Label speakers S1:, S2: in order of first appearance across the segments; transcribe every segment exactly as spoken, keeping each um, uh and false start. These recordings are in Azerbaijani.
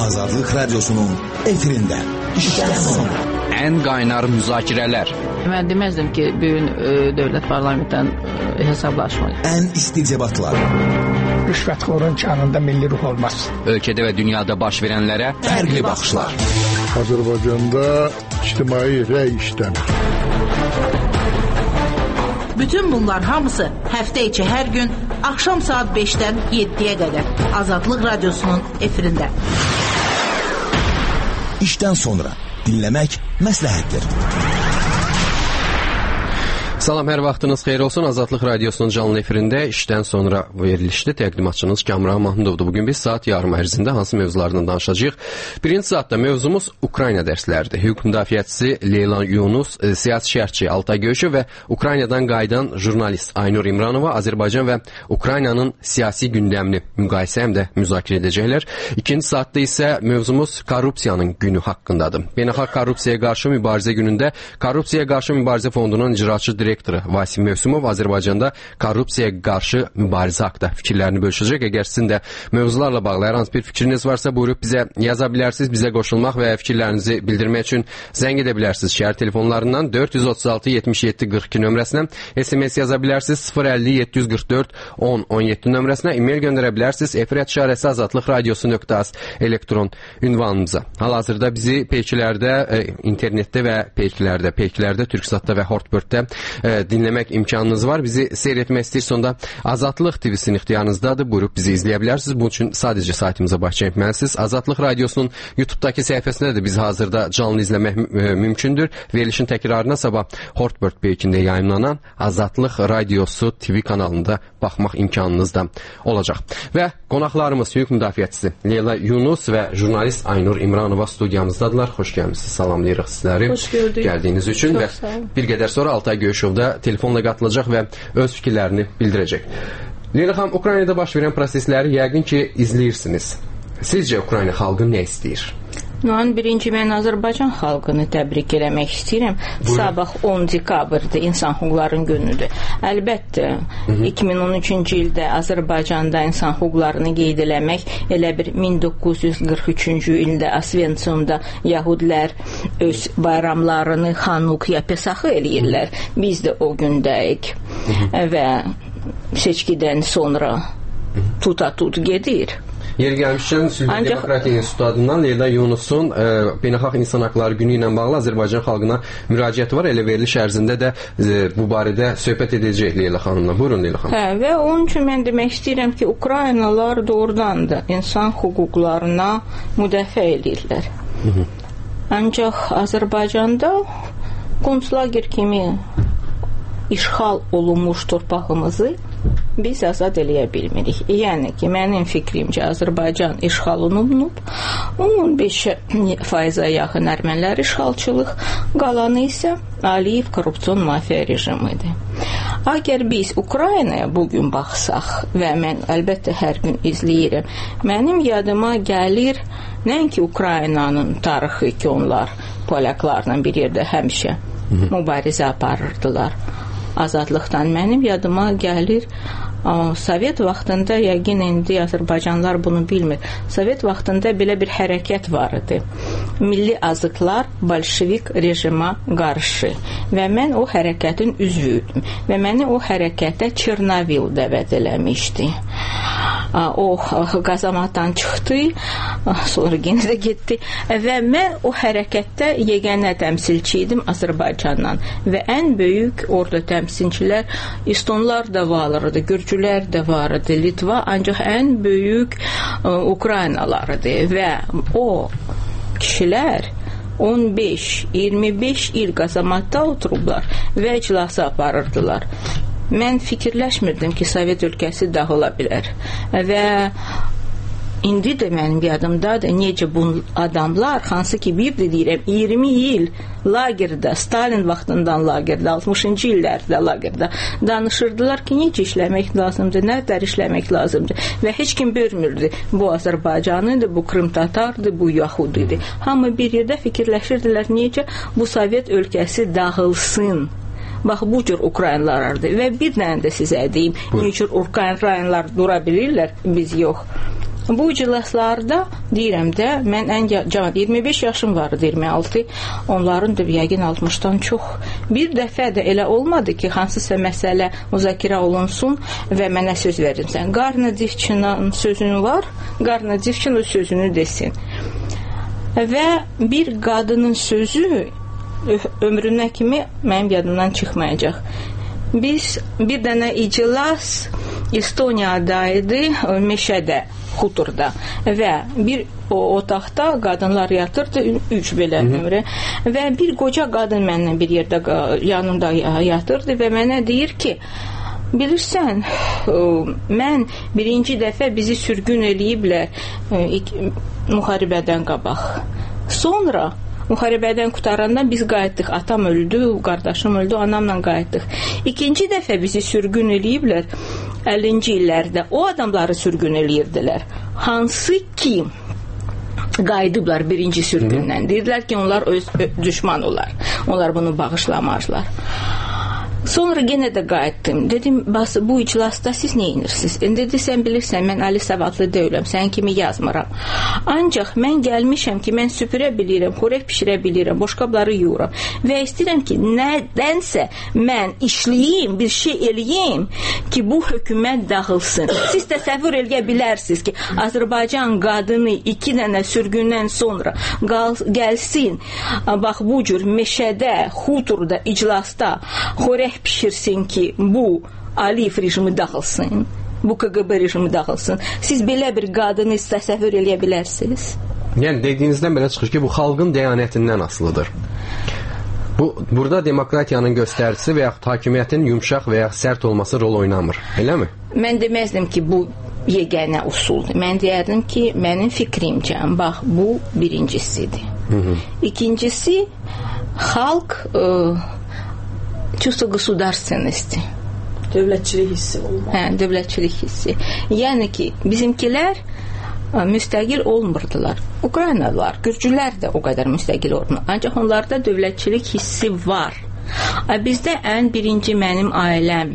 S1: Azadlık Radyosu'nun efirinde. İşten sonra.
S2: En kaynar müzakireler.
S3: Ben demezdim ki bugün e, devlet parlamentten e, hesaplaşmayı.
S1: En isticebatlar.
S4: Rüşvetxorun kanında milli ruh olmaz.
S2: Ülkede ve dünyada baş verenlere
S1: farklı bakışlar.
S5: Azərbaycanda ictimai rəy işləmir.
S6: Bütün bunlar hamısı həftə içi hər gün axşam saat beşdən yeddiyə qədər Azadlıq Radyosu'nun efirində.
S1: İşten sonra dinlemek məsləhətdir.
S7: Salam, hər vaxtınız xeyir olsun. Azadlıq Radyosu'nun canlı efirində işdən sonra verilişdə təqdimatçınız Kamran Mahmudovdur. Bugün biz saat yarım ərzində hansı mövzulardan danışacağıq? Birinci saatda mövzumuz Ukrayna dərsləridir. Hüquq müdafiəçisi Leyla Yunus, siyasi şərhçi Altay Göyüşov və Ukraynadan qayıdan jurnalist Aynur İmranova Azərbaycan və Ukraynanın siyasi gündəmini müqayisə həm də müzakirə edəcəklər. İkinci saatda isə mövzumuz korrupsiyanın günü haqqındadır. Beynəlxalq korrupsiyaya qarşı mübarizə günündə Korrupsiyaya qarşı mübarizə fondunun icraçı direktoru Vasim Mövsümov Azərbaycanda korrupsiyaya qarşı mübarizə haqqında fikirlərini bölüşəcək. Əgər sizin də mövzularla bağlı hər hansı bir fikriniz varsa buyurub bizə yaza bilərsiniz. Bizə qoşulmaq və fikirlərinizi bildirmək üçün zəng edə bilərsiniz. Şəhər telefonlarından dörd yüz otuz altı yetmiş yeddi qırx iki nömrəsinə, S M S yaza bilərsiniz. sıfır əlli yeddi yüz qırx dörd on on yeddi nömrəsinə, e-mail göndərə bilərsiniz. efir işarəsi azadlıq radiosu nöqtə az elektron ünvanımıza. Hal-hazırda bizi peykilərdə, e, internetdə və peykilərdə, peykilərdə, Türksatda və Hortbird-də e, dinləmək imkanınız var. Bizi seyr etmək istəyirsə onda Azadlıq T V-sinin ixtiyarınızdadır. Buyurub bizi izləyə bilərsiniz. Bunun üçün sadəcə saytımıza baş çəkməlisiniz. Azadlıq Radiosu'nun YouTube-dakı səhifəsində də bizi hazırda canlı izləmək e, mümkündür. Verilişin təkrarına sabah Hortbird peykində yayımlanan Azadlıq Radiosu T V kanalında baxmaq imkanınız da olacaq. Və qonaqlarımız hüquq müdafiəçisi Leyla Yunus və jurnalist Aynur İmranova studiyamızdadılar. Xoş gəlmisiniz. Salamlayırıq sizləri.
S3: Xoş gördük.
S7: Gəldiyiniz üçün.
S3: Çox
S7: Və bir qədər sonra Altay Göyüşov da telefonla qatılacaq və öz fikirlərini bildirəcək. Leyla xanım, Ukraynada baş verən prosesləri yəqin ki izləyirsiniz. Sizcə Ukrayna xalqı nə istəyir?
S3: Mən birinci mən Azərbaycan xalqını təbrik eləmək istəyirəm.
S7: Buyurun.
S3: Sabah on dekabrdır, insan hüquqlarının günüdür. Əlbəttə, Hı -hı. iki min on üçüncü ildə Azərbaycanda insan hüquqlarını qeyd eləmək, elə bir min doqquz yüz qırx üçüncü ildə Osventsumda yəhudlər öz bayramlarını Xanukiya Pesahı eləyirlər. Biz də o gündəyik. Hı -hı. Və seçkidən sonra tuta-tut gedir.
S7: Yeri gəlmişkən Sülh
S3: Ancaq...
S7: Demokratiya İnstitutu adından Leyla Yunus'un e, Beynəlxalq İnsan Haqları Günü ilə bağlı Azərbaycan xalqına müraciəti var. Elə veriliş ərzində də e, bu barədə söhbət edəcək Leyla xanımla. Buyurun Leyla xanım.
S3: Hə, və onun üçün mən demək istəyirəm ki, Ukraynalılar doğrudan da insan hüquqlarına müdafiə edirlər. Hı -hı. Ancaq Azərbaycanda konslager kimi işğal olunmuş torpağımızı biz azad eləyə bilmirik. Yəni ki, mənim fikrimcə Azərbaycan işğal olunub, on beş faiza yaxın ermənilər işğalçılıq, qalanı isə Aliyev korrupsiyon mafiya rejimidir. Əgər biz Ukraynaya bugün baxsaq və mən əlbəttə hər gün izləyirəm, mənim yadıma gəlir nəinki Ukraynanın tarixi ki, onlar polaklarla bir yerdə həmişə mübarizə aparırdılar. Azadlıqdan mənim yadıma gəlir Sovet vaxtında, yəqin indi Azərbaycanlılar bunu bilmir. Sovet vaxtında belə bir hərəkət var idi. Milli azıqlar bolşevik rejimə qarşı və mən o hərəkətin üzvüydüm və məni o hərəkətə Çernovil dəvət eləmişdi. O qazamatdan çıxdı, sonra yenə də getdi və mən o hərəkətdə yeganə təmsilçi idim Azərbaycandan və ən böyük orada təmsilçilər estonlar da vardı, gürcülər də vardı, Litva, ancaq ən böyük Ukraynalardı və o kişilər on beş iyirmi beş il qazamatda oturublar və iclası aparırdılar. Mən fikirləşmirdim ki, Sovet ölkəsi dağıla bilər və indi də mənim yadımdadır necə bu adamlar, hansı ki bir də deyirəm iyirmi il lagerdə, Stalin vaxtından lagerdə, altmışıncı illərdə lagerdə danışırdılar ki, necə işləmək lazımdır, nələr işləmək lazımdır və heç kim bölmürdü. Bu Azərbaycanıdır, bu Krım Tatardır, bu Yahudidir. Hamı bir yerdə fikirləşirdilər necə bu Sovet ölkəsi dağılsın. Bax, bu cür Ukraynalardır və bir dənə də sizə deyim, ne cür Ukraynalar dura bilirlər, biz yox. bu iclaslarda deyirəm də, mən ən cavan, iyirmi beş yaşım vardı, iyirmi altı, onların da yəqin altmışdan çox. Bir dəfə də elə olmadı ki, hansısa məsələ müzakirə olunsun və mənə söz verirsən. Qarna divçinin sözünü var, qarna divçin o sözünü desin. Və bir qadının sözü ömrünə kimi mənim yadımdan çıxmayacaq. Biz bir dənə iclas Estoniyada idi, meşədə, xuturda və bir o otaqda qadınlar yatırdı, üç belə ömrə və bir qoca qadın mənlə bir yerdə yanımda yatırdı və mənə deyir ki, bilirsən, mən birinci dəfə bizi sürgün eləyiblər müharibədən qabaq. Sonra müharibədən qutarandan biz qayıtdıq. Atam öldü, qardaşım öldü, anamla qayıtdıq. İkinci dəfə bizi sürgün eləyiblər əllinci illərdə. O adamları sürgün eləyirdilər. Hansı ki qayıdıblar birinci sürgündən. Deyirlər ki, onlar öz düşman olar. Onlar bunu bağışlamazlar. Sonra yenə də qayıtdım. Dedim, bas, bu iclasda siz nə inirsiniz? Dedi, sən bilirsən, mən ali savadlı deyiləm, sən kimi yazmıram. Ancaq mən gəlmişəm ki, mən süpürə bilirəm, xörək pişirə bilirəm, boşqabları yuyuram. Və istəyirəm ki, nədənsə mən işləyim, bir şey eləyim ki, bu hökumət dağılsın. Siz təsəvvür eləyə bilərsiniz ki, Azərbaycan qadını iki dənə sürgündən sonra gəlsin, bax, bu cür meşədə, xuturda, iclasda xörək pişirsin ki, bu Aliyev rejimi dağılsın, bu K G B rejimi dağılsın. Siz belə bir qadını təsəvvür eləyə bilərsiniz?
S7: Yəni, dediyinizdən belə çıxır ki, bu xalqın deyanətindən asılıdır. Bu, burada demokratiyanın göstəricisi və yaxud hakimiyyətin yumşaq və yaxud sərt olması rol oynamır, eləmi? Mən
S3: deməzdim ki, bu yeganə usuldur. Mən deyərdim ki, mənim fikrimcə, bax, bu birincisidir. Hı -hı. İkincisi, xalq ıı, çusto gосударственности.
S8: Dövlətçilik hissi olmalı.
S3: Hə, dövlətçilik hissi. Yəni ki, bizimkilər müstəqil olmurdular. Ukraynalılar, Gürcülər də o qədər müstəqil olmur. Ancaq onlarda dövlətçilik hissi var. Bizdə ən birinci mənim ailəm.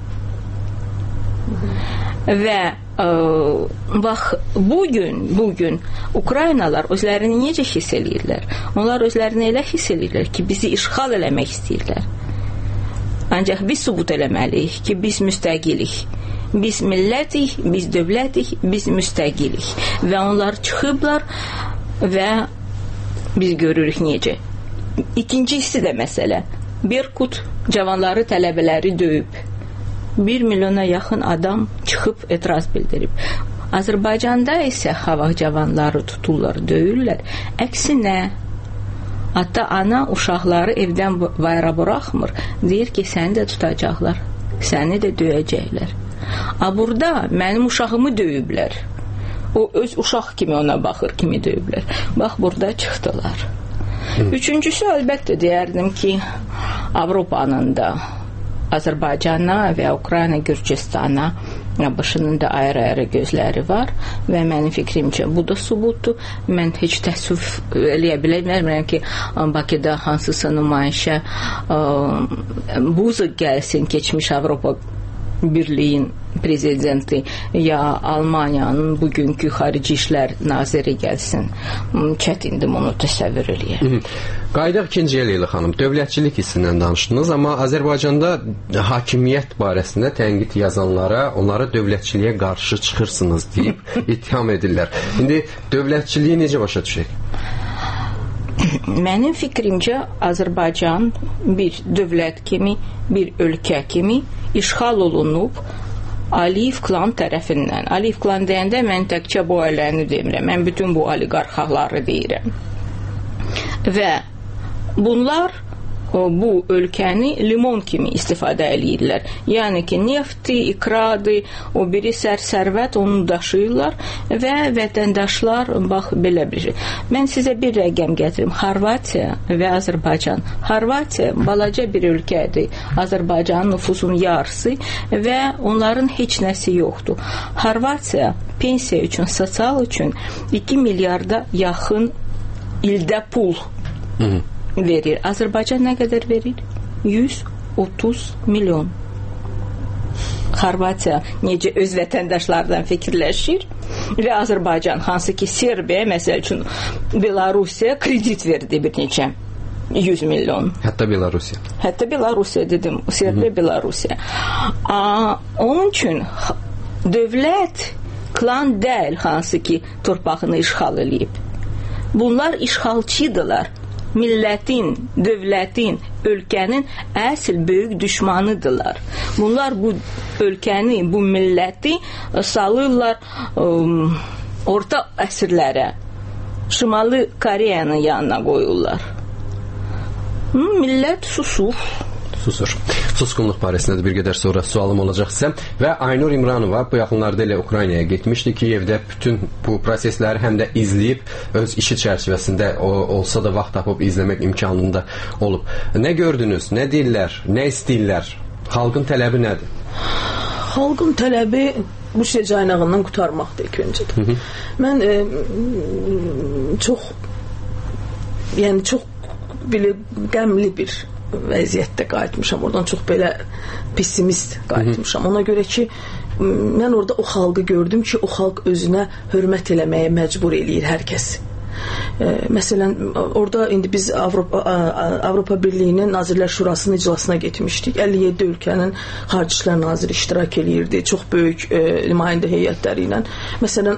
S3: Və ə, bax, bugün, bugün Ukraynalar özlərini necə hiss edirlər? Onlar özlərini elə hiss edirlər ki, bizi işğal eləmək istəyirlər. Ancaq biz sübut eləməliyik ki, biz müstəqilik. Biz millətik, biz dövlətik, biz müstəqilik. Və onlar çıxıblar və biz görürük necə. İkincisi də məsələ. Berkut cavanları, tələbələri döyüb. Bir milyona yaxın adam çıxıb etiraz bildirib. Azərbaycanda isə xavaq cavanları tuturlar, döyürlər. Əksinə, hatta ana uşaqları evdən bayra buraxmır. Deyir ki, səni də tutacaqlar, səni də döyəcəklər. A, burada mənim uşağımı döyüblər. O öz uşaq kimi ona baxır, kimi döyüblər. Bax, burada çıxdılar. Üçüncüsü, əlbəttə deyərdim ki, Avropanın da Azərbaycana və Ukrayna, Gürcistana başının da ayrı-ayrı gözləri var və mənim fikrimcə bu da subutdur. Mən heç təəssüf eləyə bilmirəm ki, Bakıda hansısa nümayişə Buzek gəlsin, keçmiş Avropa Birliyin prezidenti ya Almaniyanın bugünkü xarici işlər naziri gəlsin. Çətindir onu təsəvvür eləyək.
S7: Qayıdaq ikinciyə Leyla xanım. Dövlətçilik hissindən danışdınız, amma Azərbaycanda hakimiyyət barəsində tənqid yazanlara, onlara dövlətçiliyə qarşı çıxırsınız deyib ittiham edirlər. İndi dövlətçiliyi necə başa düşək?
S3: Mənim fikrimcə Azərbaycan bir dövlət kimi, bir ölkə kimi işğal olunub Aliyev klan tərəfindən. Aliyev klan deyəndə mən təkcə bu ailəni demirəm. Mən bütün bu oliqarxaları deyirəm. Və bunlar bu ölkəni limon kimi istifadə edirlər. Yəni ki, nefti, ikradı, o biri sərsərvət onu daşıyırlar və vətəndaşlar, bax, belə bir şey. Mən sizə bir rəqəm gətirim. Xorvatiya və Azərbaycan. Xorvatiya balaca bir ölkədir. Azərbaycanın nüfusunun yarısı və onların heç nəsi yoxdur. Xorvatiya pensiya üçün, sosial üçün iki milyarda yaxın ildə pul Hı-hı. verir. Azərbaycan nə qədər verir? yüz otuz milyon. Xorvatiya necə öz vətəndaşlardan fikirləşir? və Azərbaycan, hansı ki Serbiya, məsəl üçün Belarusiya kredit verdi bir neçə yüz milyon.
S7: Hətta Belarusiya.
S3: Hətta Belarusiya dedim, Serbiya, Belarusiya. Aa, onun üçün dövlət klan deyil, hansı ki torpağını işğal edib. Bunlar işğalçıdırlar. Millətin, dövlətin, ölkənin əsl böyük düşmanıdırlar. Bunlar bu ölkəni, bu milləti salırlar um, orta əsrlərə. Şimali Koreyanın yanına qoyurlar. Millət susur.
S7: Susur. Susqunluq barəsində də bir qədər sonra sualım olacaq sizə. Və Aynur İmranova bu yaxınlarda elə Ukraynaya getmişdi ki, evdə bütün bu prosesləri həm də izləyib, öz işi çərçivəsində o, olsa da vaxt tapıb izləmək imkanında olub. Nə gördünüz? Nə deyirlər? Nə istəyirlər? Xalqın tələbi nədir?
S8: Xalqın tələbi bu şey caynağından qurtarmaqdır ilk öncədə. Mən e, çox yəni çox belə qəmli bir vəziyyətdə qayıtmışam. Oradan çox belə pessimist qayıtmışam. Ona görə ki, mən orada o xalqı gördüm ki, o xalq özünə hörmət eləməyə məcbur eləyir hər kəsi. E, məsələn, orada indi biz Avropa, Avropa Birliyinin Nazirlər Şurasının iclasına getmişdik. əlli yeddi ölkənin Xarici İşlər Naziri iştirak eləyirdi. Çox böyük e, nümayəndə heyətləri ilə. Məsələn,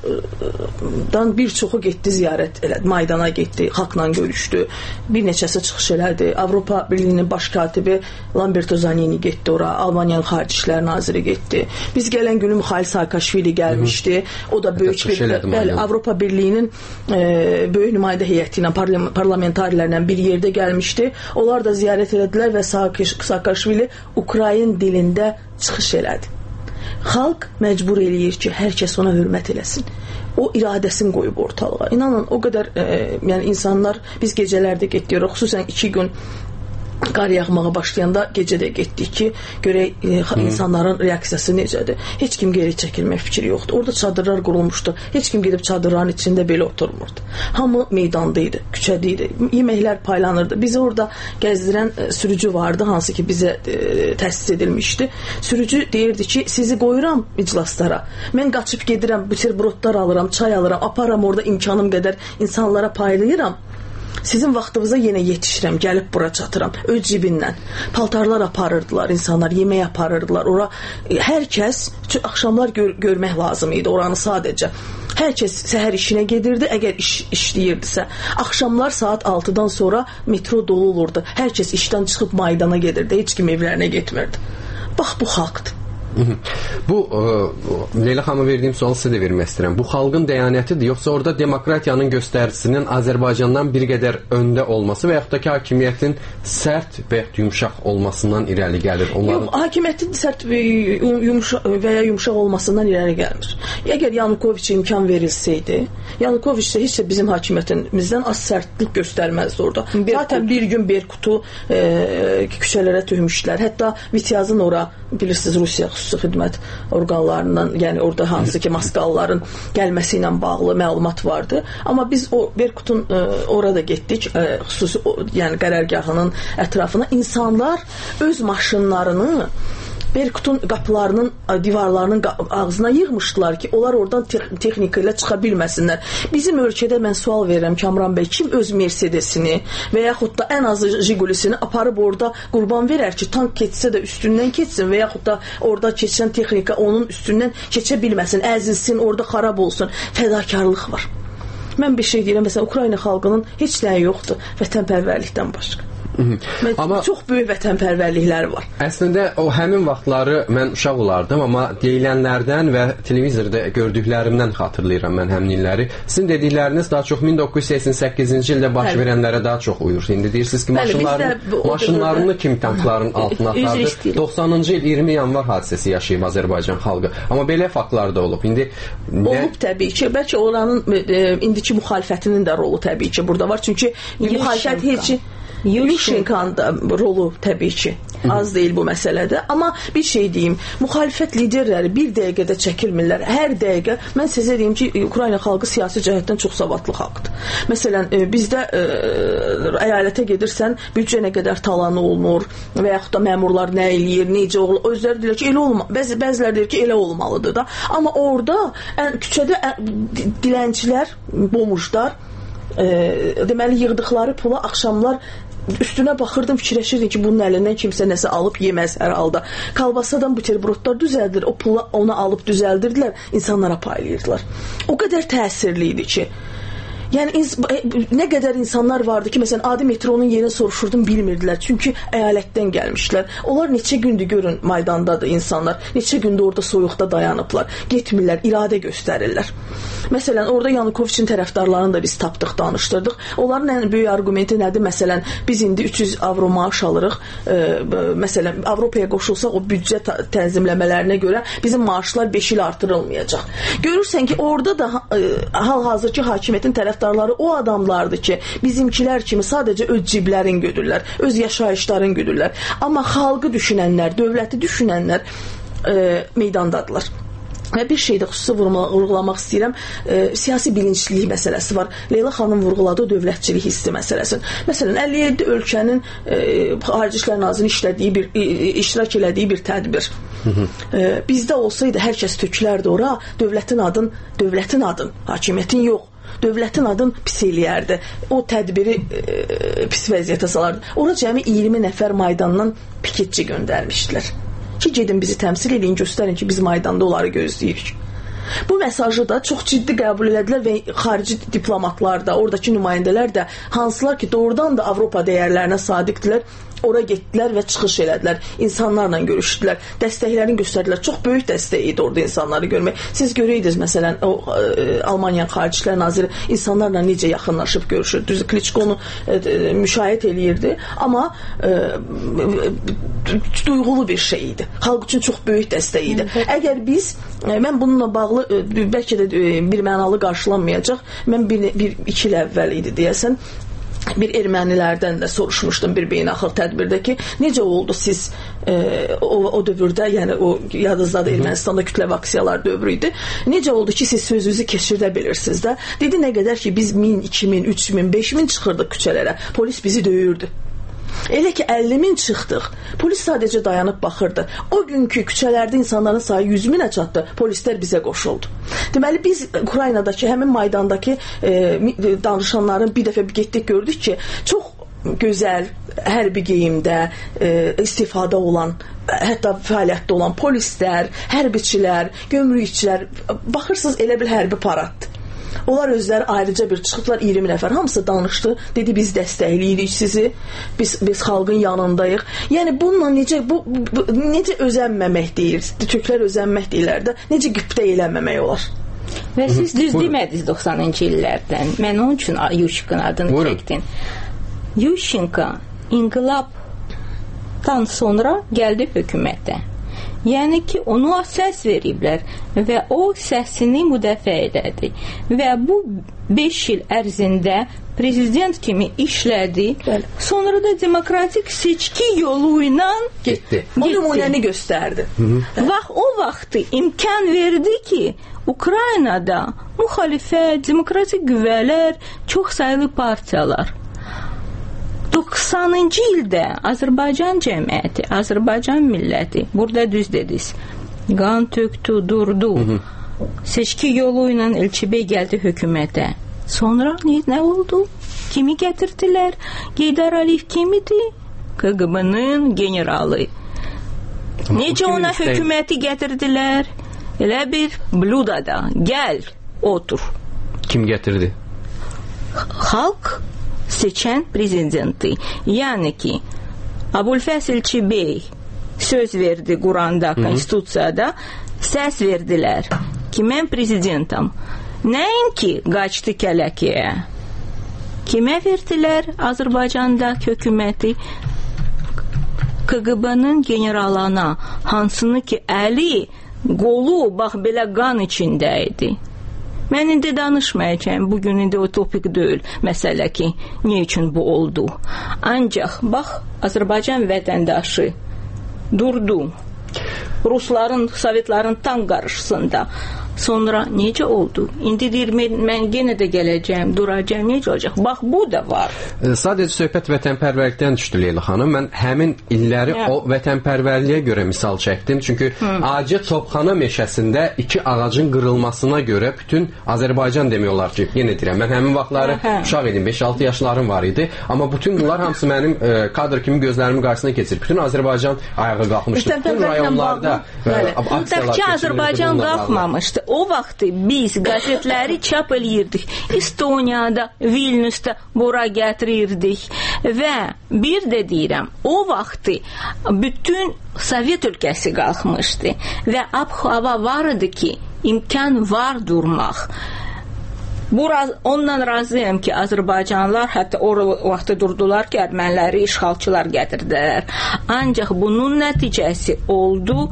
S8: onlardan bir çoxu getdi ziyarət elədi. Maydana getdi, xalqla görüşdü. Bir neçəsi çıxış elədi. Avropa Birliyinin baş katibi Lamberto Zanini getdi ora. Almaniyanın Xarici İşlər Naziri getdi. Biz gələn günü Mikhail Saakashvili gəlmişdi. O da böyük bir bəli, Avropa Birliyinin e, böyük nümayəndə heyəti ilə, parlamentarilərlə bir yerdə gəlmişdi. Onlar da ziyarət elədilər və Saakashvili Ukrayn dilində çıxış elədi. Xalq məcbur eləyir ki, hər kəs ona hörmət eləsin. O iradəsini qoyub ortalığa. İnanın, o qədər e, yəni insanlar, biz gecələrdə getdik, xüsusən iki gün qar yağmağa başlayanda gecə də getdik ki, görək e, insanların reaksiyası necədir. Heç kim geri çəkilmək fikri yoxdur. Orada çadırlar qurulmuşdu. Heç kim gedib çadırların içində belə oturmurdu. Hamı meydanda idi, küçədə idi. Yeməklər paylanırdı. Bizi orada gəzdirən e, sürücü vardı, hansı ki bizə e, təsis edilmişdi. Sürücü deyirdi ki, sizi qoyuram iclaslara. Mən qaçıb gedirəm, buterbrotlar alıram, çay alıram, aparam orada imkanım qədər insanlara paylayıram. Sizin vaxtınıza yenə yetişirəm, gəlib bura çatıram, öz cibindən. Paltarlar aparırdılar insanlar, yemək aparırdılar. Ora hər kəs, axşamlar gör, görmək lazım idi oranı sadəcə. Hər kəs səhər işinə gedirdi, əgər iş işləyirdisə. Axşamlar saat altıdan sonra metro dolu olurdu. Hər kəs işdən çıxıb maydana gedirdi, heç kim evlərinə getmirdi. Bax, bu xalqdır.
S7: Bu e, Leyla xanıma verdiyim sualı sizə də vermək istəyirəm. Bu xalqın dəyanətidir, yoxsa orada demokratiyanın göstəricisinin Azərbaycandan bir qədər öndə olması və yaxud da ki, hakimiyyətin sərt və yumşaq olmasından irəli gəlir? Onların...
S8: Yox, hakimiyyətin sərt və yumşaq, və ya yumşaq olmasından irəli gəlmir. Əgər Yanukoviçə imkan verilsəydi, Yanukoviç də heç də bizim hakimiyyətimizdən az sərtlik göstərməzdi orada. Berkut. Zaten bir gün Berkutu e, küçələrə töhmüşdülər. Hətta Vityazın ora, bilirsiniz, Rusiya xüsusi xidmət orqanlarından, yəni orada hansı ki maskalıların gəlməsi ilə bağlı məlumat vardı. Amma biz o Berkutun e, orada getdik, e, xüsusi o, yəni qərargahının ətrafına. İnsanlar öz maşınlarını Berkutun qapılarının, divarlarının ağzına yığmışdılar ki, onlar oradan texnika ilə çıxa bilməsinlər. Bizim ölkədə mən sual verirəm, Kamran bəy, kim öz Mercedesini və yaxud da ən azı Jigulisini aparıb orada qurban verər ki, tank keçsə də üstündən keçsin və yaxud da orada keçən texnika onun üstündən keçə bilməsin, əzilsin, orada xarab olsun. Fədakarlıq var. Mən bir şey deyirəm, məsələn, Ukrayna xalqının heç nəyi yoxdur vətənpərvərlikdən başqa. Amma çox böyük vətənpərvərlikləri var.
S7: Əslində o həmin vaxtları mən uşaq olardım, amma deyilənlərdən və televizorda gördüklərimdən xatırlayıram mən həmin illəri. Sizin dedikləriniz daha çox min doqquz yüz səksən səkkizinci ildə baş Bəli. verənlərə daha çox uyur. İndi deyirsiniz ki, maşınlarını, Bəli, maşınlarını kim tankların altına apardı. doxsanıncı il iyirmi yanvar hadisəsi yaşayıb Azərbaycan xalqı. Amma belə faktlar da olub. İndi nə...
S8: olub təbii ki, bəlkə oranın e, indiki müxalifətinin də rolu təbii ki burada var. Çünki müxalifət heç Yushchenko'nun da rolu təbii ki az deyil bu məsələdə. Amma bir şey deyim, müxalifət liderləri bir dəqiqədə çəkilmirlər. Hər dəqiqə, mən sizə deyim ki, Ukrayna xalqı siyasi cəhətdən çox savadlı xalqdır. Məsələn, bizdə ə, əyalətə gedirsən, büdcə nə qədər talanı olunur və yaxud da məmurlar nə eləyir, necə olur, özləri deyir ki, elə olma, bəzi, bəzilər deyir ki, elə olmalıdır da. Amma orada ən, küçədə ən, dilənçilər, bomujlar, ə, deməli, yığdıqları pula axşamlar üstünə baxırdım, fikirləşirdim ki, bunun əlindən kimsə nəsə alıb yeməz hər halda. Kalbasadan buterbrodlar düzəldir, o pula onu alıb düzəldirdilər, insanlara paylayırdılar. O qədər təsirli idi ki, yəni nə qədər insanlar vardı ki, məsələn, adi metronun yerini soruşurdum, bilmirdilər. Çünki əyalətdən gəlmişlər. Onlar neçə gündür görün Maydandadır insanlar. Neçə gündür orada soyuqda dayanıblar. Getmirlər, iradə göstərirlər. Məsələn, orada Yanukoviçin tərəfdarlarını da biz tapdıq, danışdırdıq. Onların ən böyük argumenti nədir? Məsələn, biz indi üç yüz avro maaş alırıq. E, məsələn, Avropaya qoşulsaq o büdcə tənzimləmələrinə görə bizim maaşlar beş il artırılmayacaq. Görürsən ki, orada da e, hal-hazırki hakimiyyətin tərəfdarları o adamlardır ki, bizimkilər kimi sadəcə öz ciblərin güdürlər, öz yaşayışların güdürlər. Amma xalqı düşünənlər, dövləti düşünənlər e, meydandadılar. Və bir şeydə xüsusi vurğulamaq istəyirəm, e, siyasi bilinçlilik məsələsi var. Leyla xanım vurğuladı dövlətçilik hissi məsələsini. Məsələn, əlli yeddi ölkənin e, Xarici İşlər Nazirinin işlədiyi bir, e, iştirak elədiyi bir tədbir. E, bizdə olsaydı hər kəs tökülərdi ora, dövlətin adın, dövlətin adın, hakimiyyətin yox. Dövlətin adın pis eləyərdi. O tədbiri e, pis vəziyyətə salardı. Ora cəmi iyirmi nəfər Maydandan piketçi göndərmişdilər. Ki, gedin bizi təmsil edin, göstərin ki, biz Maydanda onları gözləyirik. Bu mesajı da çox ciddi qəbul elədilər və xarici diplomatlar da, oradakı nümayəndələr də, hansılar ki, doğrudan da Avropa dəyərlərinə sadiqdilər, ora getdilər və çıxış elədilər. İnsanlarla görüşdülər. Dəstəklərini göstərdilər. Çox böyük dəstək idi orada insanları görmək. Siz görəydiniz, məsələn, o e, Almaniyanın Xarici İşlər Naziri insanlarla necə yaxınlaşıb görüşür. Düzdür, Kliçkonu e, e, müşahidə eləyirdi, amma e, duyğulu bir şey idi. Xalq üçün çox böyük dəstək idi. Əgər biz, e, mən bununla bağlı e, bəlkə də e, bir mənalı qarşılanmayacaq. Mən bir, bir iki il əvvəl idi deyəsən, bir ermənilərdən də soruşmuşdum bir beynəlxalq tədbirdə ki, necə oldu siz e, o, o dövrdə, yəni o yadınızda da Ermənistanda kütləvi aksiyalar dövrü idi. Necə oldu ki, siz sözünüzü keçirdə bilirsiniz də? Dedi, nə qədər ki, biz min, iki min, üç min, beş min çıxırdıq küçələrə. Polis bizi döyürdü. Elə ki, əlli min çıxdıq. Polis sadəcə dayanıb baxırdı. O günkü küçələrdə insanların sayı yüz minə çatdı. Polislər bizə qoşuldu. Deməli, biz Ukraynadakı, həmin Maydandakı e, danışanların bir dəfə getdik, gördük ki, çox gözəl, hərbi geyimdə e, istifadə olan, hətta fəaliyyətdə olan polislər, hərbiçilər, gömrükçilər, baxırsınız elə bir hərbi paraddır. Onlar özləri ayrıca bir çıxıblar, iyirmi nəfər, hamısı danışdı, dedi biz dəstəkləyirik sizi, biz, biz xalqın yanındayıq. Yəni bununla necə, bu, bu, necə özənməmək deyir, Türklər özənmək deyirlər də, necə qübdə eləməmək olar?
S3: Və siz düz demədiniz doxsanıncı illərdən. Mən onun üçün Yushchenko adını çəkdim. Yushchenko inqilabdan sonra gəldi hökumətə. Yəni ki, ona səs veriblər və o səsini müdafiə elədi. Və bu beş il ərzində prezident kimi işlədi. Bəli. Sonra da demokratik seçki yolu ilə
S7: getdi.
S8: O nümunəni göstərdi.
S3: Vaxt o vaxtı imkan verdi ki, Ukraynada müxalifət, demokratik qüvvələr, çox saylı partiyalar. doxsanıncı ildə Azərbaycan cəmiyyəti, Azərbaycan milləti, burada düz dediniz, qan tökdü, durdu. Hı -hı. Seçki yolu ilə Elçi bəy gəldi hökumətə. Sonra nə, nə oldu? Kimi gətirdilər? Heydər Əliyev kim idi? K G B-nin generalı. Necə ona hökuməti gətirdilər? Elə bir bludada. Gəl, otur.
S7: Kim gətirdi?
S3: Xalq seçən prezidenti. Yəni ki, Abulfəsil Elçi bəy söz verdi Quranda, konstitusiyada, səs verdilər ki, mən prezidentam. Nəinki qaçdı kələkiyə. Kimə verdilər Azərbaycanda hökuməti? K G B-nin generalına, hansını ki, əli, qolu, bax, belə qan içində idi. Mən indi danışmayacağım. Bugün indi o topik deyil. Məsələ ki, nə üçün bu oldu? Ancaq bax, Azərbaycan vətəndaşı durdu. Rusların, Sovetlərin tam qarşısında. Sonra necə oldu? İndi deyir, mən, mən yenə də gələcəm, duracağım, necə olacaq? Bax, bu da var.
S7: E, sadəcə söhbət vətənpərvərlikdən düşdü Leyla xanım. Mən həmin illəri ya. o vətənpərvərliyə görə misal çəkdim. Çünki Acı Topxana meşəsində iki ağacın qırılmasına görə bütün Azərbaycan demək olar ki, yenə deyirəm, mən həmin vaxtları hə. uşaq idim, beş altı yaşlarım var idi. Amma bütün bunlar hamısı mənim e, kadr kimi gözlərimin qarşısına keçir. Bütün Azərbaycan ayağa qalxmışdı. Bütün rayonlarda
S3: Təkcə Azərbaycan qalxmamışdı. O vaxtı biz qəzetləri çap eləyirdik. Estoniyada, Vilniusda bura gətirirdik. Və bir də deyirəm, o vaxtı bütün Sovet ölkəsi qalxmışdı. Və ab-hava var idi ki, imkan var durmaq. Buraz, ondan razıyam ki, Azərbaycanlılar hətta o vaxtı durdular ki, erməniləri işğalçılar gətirdilər. Ancaq bunun nəticəsi oldu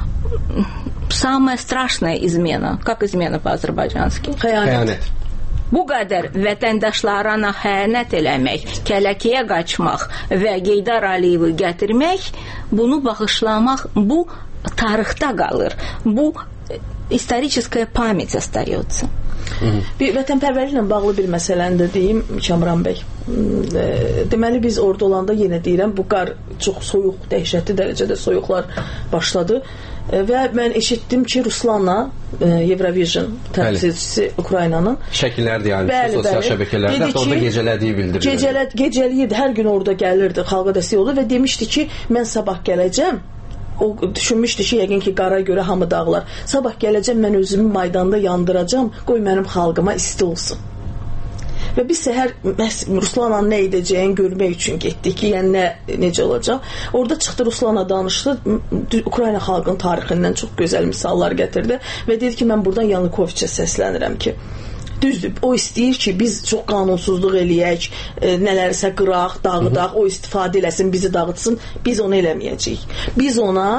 S3: самая страшная измена. Как измена по-азərbaycanski?
S7: Xəyanət.
S3: Bu qədər vətəndaşlarına xəyanət eləmək, kələkiyə qaçmaq və Heydər Əliyevi gətirmək, bunu bağışlamaq, bu tarixdə qalır. Bu историческая память остается.
S8: Bir vətənpərvərliklə bağlı bir məsələni də deyim, Kamran bəy. Deməli, biz orada olanda yenə deyirəm, bu qar çox soyuq, dəhşətli dərəcədə soyuqlar başladı. Və mən eşitdim ki, Ruslanla Eurovision təmsilçisi Ukraynanın
S7: şəkillərdir, yəni sosial şəbəkələrdə orada gecələdiyi bildirildi.
S8: Gecələ, gecəliyirdi, hər gün orada gəlirdi, xalqa dəstək oldu və demişdi ki, mən sabah gələcəm. O düşünmüşdü ki, yəqin ki, qara görə hamı dağlar. Sabah gələcəm, mən özümü maydanda yandıracam, qoy mənim xalqıma isti olsun. Və biz səhər Ruslanla nə edəcəyini görmək üçün getdik ki, yəni nə, necə olacaq. Orada çıxdı, Ruslanla danışdı, Ukrayna xalqının tarixindən çox gözəl misallar gətirdi və dedi ki, mən buradan Yanukoviçə səslənirəm ki, düzdür, o istəyir ki, biz çox qanunsuzluq eləyək, e, nələrsə qıraq, dağıdaq, o istifadə eləsin, bizi dağıtsın, biz onu eləməyəcəyik. Biz ona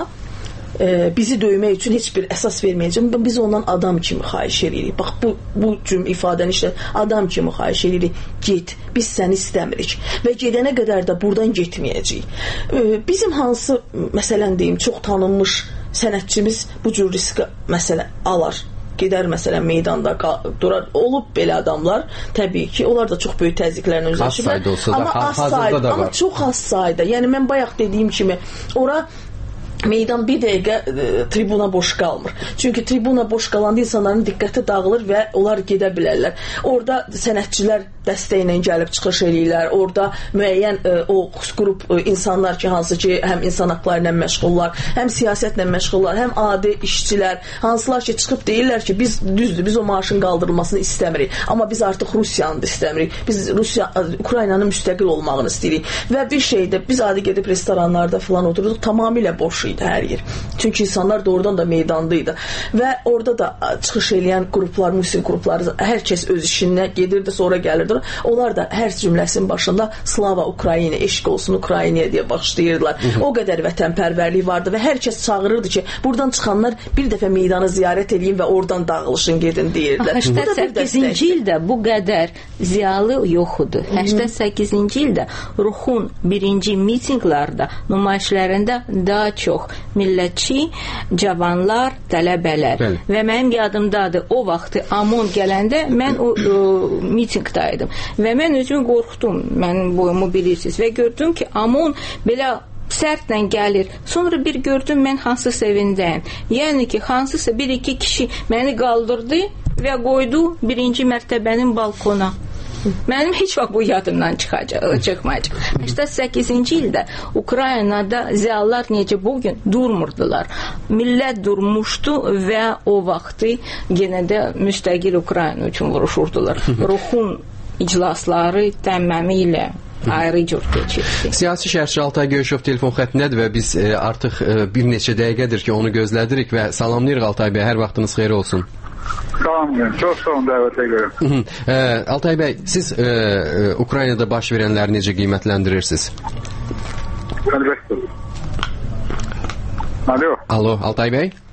S8: e, bizi döymək üçün heç bir əsas verməyəcəyik. Biz ondan adam kimi xahiş edirik. Bax, bu, bu cüm ifadəni işte adam kimi xahiş edirik. Get, biz səni istəmirik. Və gedənə qədər də buradan getməyəcəyik. E, bizim hansı, məsələn deyim, çox tanınmış sənətçimiz bu cür riski məsələ alar. Gedər məsələn meydanda durar. Olub belə adamlar, təbii ki, onlar da çox böyük təzyiqlərlə üzləşirlər.
S7: Az sayda olsa da,
S8: amma az
S7: sayda da var.
S8: Amma çox az sayda. Yəni mən bayaq dediyim kimi, ora meydan bir dəqiqə e, tribuna boş qalmır. Çünki tribuna boş qalanda insanların diqqəti dağılır və onlar gedə bilərlər. Orada sənətçilər dəstəklə gəlib çıxış eləyirlər. Orada müəyyən e, o qrup e, insanlar ki, hansı ki, həm insan haqları ilə məşğullar, həm siyasətlə məşğullar, həm adi işçilər, hansılar ki, çıxıb deyirlər ki, biz düzdür, biz o maaşın qaldırılmasını istəmirik. Amma biz artıq Rusiyanı da istəmirik. Biz Rusiya, Ukraynanın müstəqil olmağını istəyirik. Və bir şeydə biz adi gedib restoranlarda falan otururuq, tamamilə boş idi hər yer. Çünki insanlar doğrudan da meydanda idi. Və orada da çıxış eləyən qruplar, musiqi qrupları, hər kəs öz işinə gedirdi, sonra gəlirdi. Onlar da hər cümləsinin başında Slava Ukrayna, eşq olsun Ukraynaya deyə başlayırdılar. Hı -hı. O qədər vətənpərvərlik vardı və hər kəs çağırırdı ki, buradan çıxanlar bir dəfə meydanı ziyarət edin və oradan dağılışın gedin deyirdilər.
S3: səksən səkkizinci ildə bu qədər ziyalı yox idi. səksən səkkizinci ildə Ruhun birinci mitinqlarda, nümayişlərində daha çox millətçi, cavanlar, tələbələr. Bəli. Və mənim yadımdadır, o vaxtı AMON gələndə mən o, o mitinqdaydım. Və mən özüm qorxdum, mənim boyumu bilirsiniz. Və gördüm ki, AMON belə sərtlə gəlir. Sonra bir gördüm, mən hansısa evindəyim. Yəni ki, hansısa bir iki kişi məni qaldırdı və qoydu birinci mərtəbənin balkona. Mənim heç vaxt bu yadımdan çıxacaq, çıxmayacaq. səksən səkkizinci ildə Ukraynada ziyalılar necə bugün durmurdular. Millət durmuşdu və o vaxtı yenə də müstəqil Ukrayna üçün vuruşurdular. Ruhun iclasları təməmilə ayrı cür keçirdi.
S7: Siyasi şərhçi Altay Göyüşov telefon xəttindədir və biz e, artıq e, bir neçə dəqiqədir ki, onu gözlədirik və salamlayırıq Altay bəy, hər vaxtınız xeyir olsun.
S9: Tamam, çox sağ olun dəvətə görə.
S7: e, Altay bəy, siz e, e, Ukraynada baş verənləri necə qiymətləndirirsiniz?
S9: Əlbəttə. Alo.
S7: Alo, Altay bəy?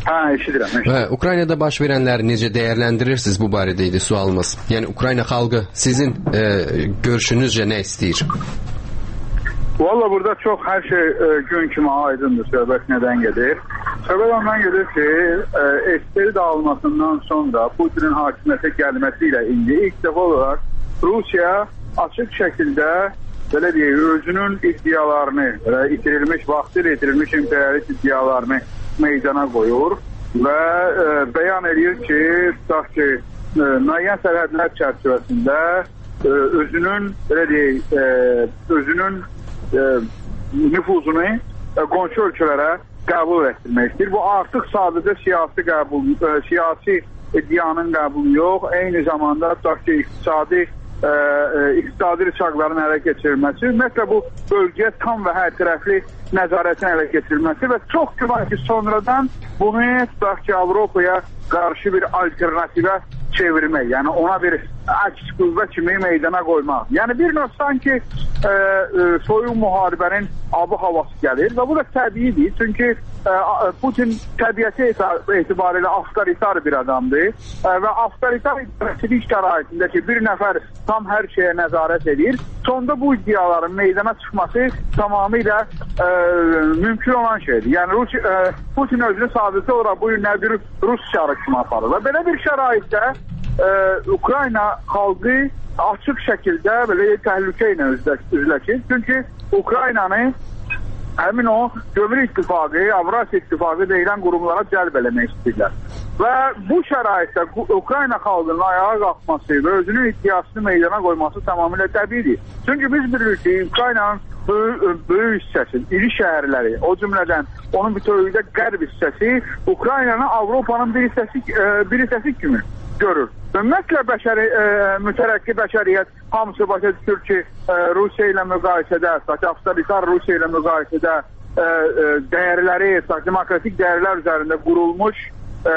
S9: Hə, eşidirəm.
S7: Və Ukraynada baş verənləri necə dəyərləndirirsiniz, bu barədə idi sualımız. Yəni Ukrayna xalqı sizin e, görüşünüzcə nə istəyir?
S9: Valla burada çox hər şey e, gün kimi aydındır, söhbət nədən gedir. Söhbət ondan gedir ki, e, S S R dağılmasından sonra Putinin hakimiyyətə gəlməsi ilə indi ilk dəfə olaraq Rusiya açıq şəkildə belə deyək, özünün iddialarını, belə itirilmiş, vaxtilə itirilmiş imperialist iddialarını meydana qoyur və e, bəyan edir ki, tutaq ki, e, müəyyən sərhədlər çərçivəsində e, özünün, belə deyək, e, özünün e, nüfuzunu e, qonşu ölkələrə qəbul etdirmək istəyir. Bu artıq sadəcə siyasi qəbul, e, siyasi iddianın qəbulu yox, eyni zamanda tutaq ki, iqtisadi e, e, iqtisadi rıçaqların hələ keçirilməsi, ümumiyyətlə bu bölgəyə tam və hər tərəfli nəzarətin hələ keçirilməsi və çox güman ki, sonradan bunu tutaq ki, Avropaya qarşı bir alternativə çevirmək, yəni ona bir əks qüvvə kimi meydana qoymaq. Yəni bir növ sanki e, e, soyuq müharibənin abı havası gəlir və bu da təbiidir, çünki e, Putin təbiəti etibarilə avtoritar bir adamdır e, və avtoritar idarəçilik şəraitində ki, bir nəfər tam hər şeyə nəzarət edir, sonda bu iddiaların meydana çıxması tamamilə e, mümkün olan şeydir. Yəni Rus, e, Putin özünü sadəcə olaraq bu günlər bir Rus şarı kimi aparır və belə bir şəraitdə e, Ukrayna xalqı açıq şəkildə belə təhlükə ilə üzləşir. Çünki Ukraynanı həmin o Gömrük İttifaqı, Avrasiya İttifaqı deyilən qurumlara cəlb eləmək istəyirlər. Və bu şəraitdə Ukrayna xalqının ayağa qalxması və özünün iddiasını meydana qoyması tamamilə təbiidir. Çünki biz bilirik ki, Ukraynanın böyük, böyük hissəsi, iri şəhərləri, o cümlədən onun bütövlükdə qərb hissəsi Ukraynanı Avropanın bir hissəsi, bir hissəsi kimi görür. Ümumiyyətlə bəşəri, e, mütərəqqi bəşəriyyət hamısı başa düşür ki, e, Rusiya ilə müqayisədə, avtoritar Rusiya ilə müqayisədə e, e, dəyərləri, demokratik dəyərlər üzərində qurulmuş e,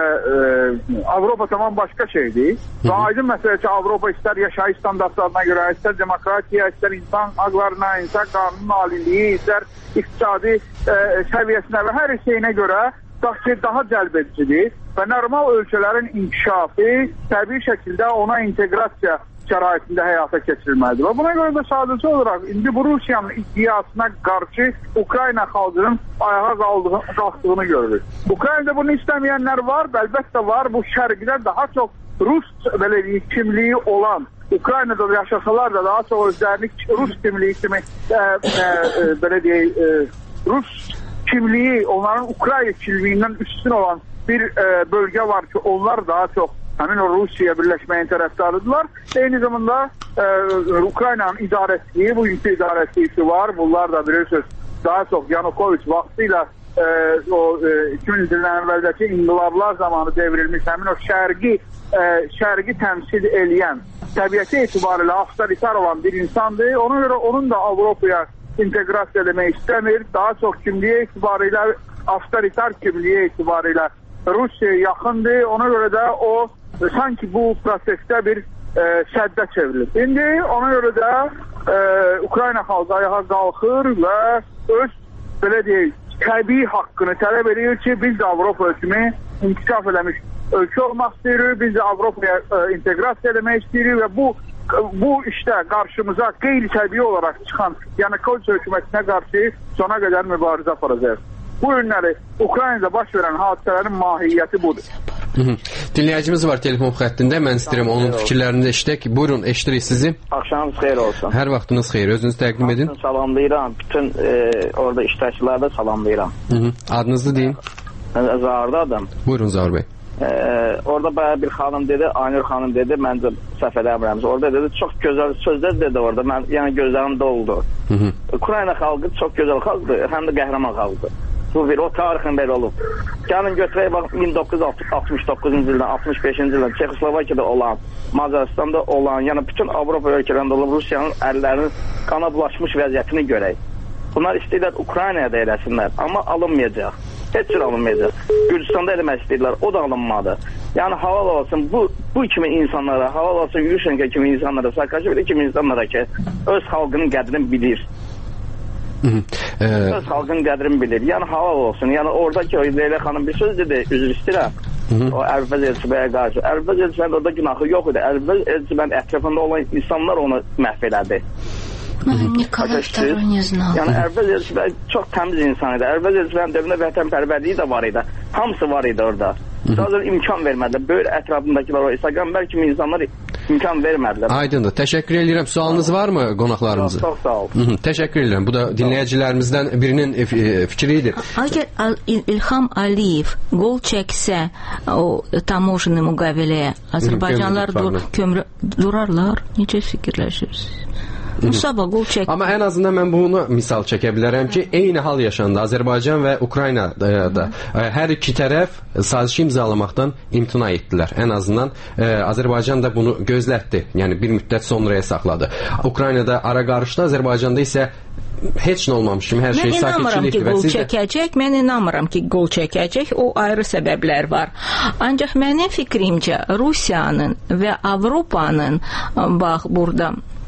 S9: e, Avropa tamam başqa şeydir. Və aydın məsələ ki, Avropa istər yaşayış standartlarına görə, istər demokratiya, istər insan haqlarına, insan qanunun aliliyi, istər iqtisadi e, səviyyəsinə və hər şeyinə görə ki, daha cəlbedicidir və normal ölkələrin inkişafı təbii şəkildə ona inteqrasiya şəraitində həyata keçirilməlidir. Və buna görə də sadəcə olaraq indi bu Rusiyanın iddiasına qarşı Ukrayna xalqının ayağa qalxdığını görürük. Ukraynada bunu istəməyənlər var, əlbəttə var. Bu şərqdə daha çox Rus belə deyək, kimliyi olan, Ukraynada da yaşasalar da daha çox özlərini Rus kimliyi kimi e, e, e, belə deyək, e, Rus kimliyi, onların Ukrayna kimliyindən üstün olan bir e, bölgə var ki, onlar daha çox həmin o Rusiya birləşməyin tərəfdarıdırlar. Eyni zamanda e, Ukraynanın idarəçiliyi, bugünkü idarəçilisi var. Bunlar da bilirsiniz, daha çox Yanukoviç vaxtı ilə e, o e, iki min ildən əvvəldəki inqilablar zamanı devrilmiş həmin o şərqi, e, şərqi təmsil eləyən, təbiəti etibarilə avtoritar olan bir insandır. Ona görə onun da Avropaya inteqrasiya eləmək istəmir. Daha çox kimliyə etibarilə, avtoritar kimliyə etibarilə Rusiyaya yaxındır. Ona görə də o sanki bu prosesdə bir e, səddə çevrilir. İndi ona görə də e, Ukrayna xalqı ayağa qalxır və öz belə deyək, təbii haqqını tələb edir ki, biz də Avropa kimi inkişaf eləmiş ölkə olmaq istəyirik, biz də Avropaya e, inteqrasiya eləmək istəyirik və bu bu işdə qarşımıza qeyri-təbii olaraq çıxan Yanukoviç hökumətinə qarşı sona qədər mübarizə aparacaq. Bu günləri Ukraynada baş verən hadisələrin mahiyyəti budur.
S7: Hı -hı. Dinləyicimiz var telefon xəttində. Mən istəyirəm onun fikirlərini də eşidək. Buyurun, eşidirik sizi.
S10: Axşamınız xeyir olsun.
S7: Hər vaxtınız xeyir. Özünüzü təqdim edin.
S10: Salamlayıram. Bütün e, orada iştirakçıları da salamlayıram.
S7: Hı -hı. Adınızı deyin.
S10: Zahirdə adam.
S7: Buyurun Zahir bəy.
S10: Ee, orada bayağı bir xanım dedi, Aynur xanım dedi, məncə səhv eləmirəm. Orada dedi, çox gözəl sözlər dedi orada. Mən yəni gözlərim doldu. Hı -hı. Ukrayna xalqı çox gözəl xalqdır, həm də qəhrəman xalqdır. Bu bir o tarixin belə olub. Gəlin götürək bax min doqquz yüz altmış doqquzuncu ildən, altmış beşinci ildən Çexoslovakiyada olan, Macaristanda olan, yəni bütün Avropa ölkələrində olan Rusiyanın əllərinin qana bulaşmış vəziyyətini görək. Bunlar istəyirlər Ukraynaya da eləsinlər, amma alınmayacaq. Heç cür alınmayacaq. Gürcüstanda eləmək istəyirlər, o da alınmadı. Yəni halal olsun bu bu kimi insanlara, halal olsun Yushchenko kimi insanlara, Saakashvili kimi insanlara ki, öz xalqının qədrini bilir. Öz xalqın qədrini bilir. Yəni halal olsun. Yəni oradakı o Leyla xanım bir söz dedi, üzr istəyirəm. O Ərfəz Elçibəyə qarşı. Ərfəz Elçibənin orada günahı yox idi. Ərfəz Elçibənin ətrafında olan insanlar onu məhv elədi.
S3: Николай второй не знал.
S10: Yəni Ərfəz Elçibə çox təmiz insan idi. Ərfəz Elçibənin dövründə vətənpərvərliyi də var idi. Hamısı var idi orada. Sadəcə imkan vermədilər. Böyük ətrafındakılar o İsa Qəmbər kimi insanlar imkan vermədilər.
S7: Aydındır. Təşəkkür edirəm. Sualınız varmı qonaqlarımıza?
S10: Çox sağ ol.
S7: Hı -hı. Təşəkkür edirəm. Bu da dinləyicilərimizdən birinin fikri idi.
S3: Əgər İlham Əliyev qol çəksə o tamojenli müqaviləyə Azərbaycanlılar kömrü durarlar. Necə fikirləşirsiniz? Musabaq qol çək.
S7: Amma ən azından mən bunu misal çəkə bilərəm ki, eyni hal yaşandı. Azərbaycan və Ukrayna da hər iki tərəf sazişi imzalamaqdan imtina etdilər. Ən azından ə, Azərbaycan da bunu gözlətdi. Yəni bir müddət sonraya saxladı. Ukraynada ara qarışdı, Azərbaycanda isə heç nə olmamış kimi hər şey sakitçilikdir.
S3: Mən inanmıram ki, qol çəkəcək. Mən inanmıram ki, qol çəkəcək. O ayrı səbəblər var. Ancaq mənim fikrimcə Rusiyanın və Avropanın bax burada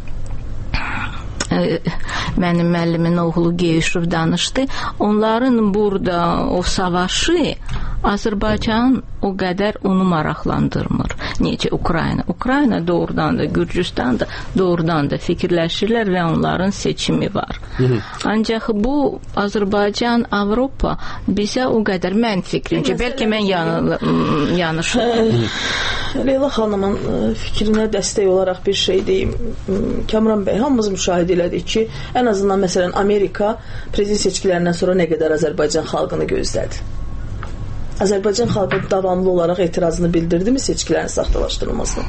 S3: mənim müəllimin oğlu Geyüşov danışdı. Onların burada o savaşı Azərbaycan o qədər onu maraqlandırmır. Necə Ukrayna? Ukrayna doğrudan da, Gürcüstan da doğrudan da fikirləşirlər və onların seçimi var. Hı -hı. Ancaq bu Azərbaycan, Avropa bizə o qədər mən fikrimcə, bəlkə mən yanlışım.
S8: Leyla xanımın fikrinə dəstək olaraq bir şey deyim. Kamran bəy, hamımız müşahidə elədik ki, ən azından məsələn Amerika prezident seçkilərindən sonra nə qədər Azərbaycan xalqını gözlədi. Azərbaycan xalqı davamlı olaraq etirazını bildirdi mi seçkilərin saxtalaşdırılmasına?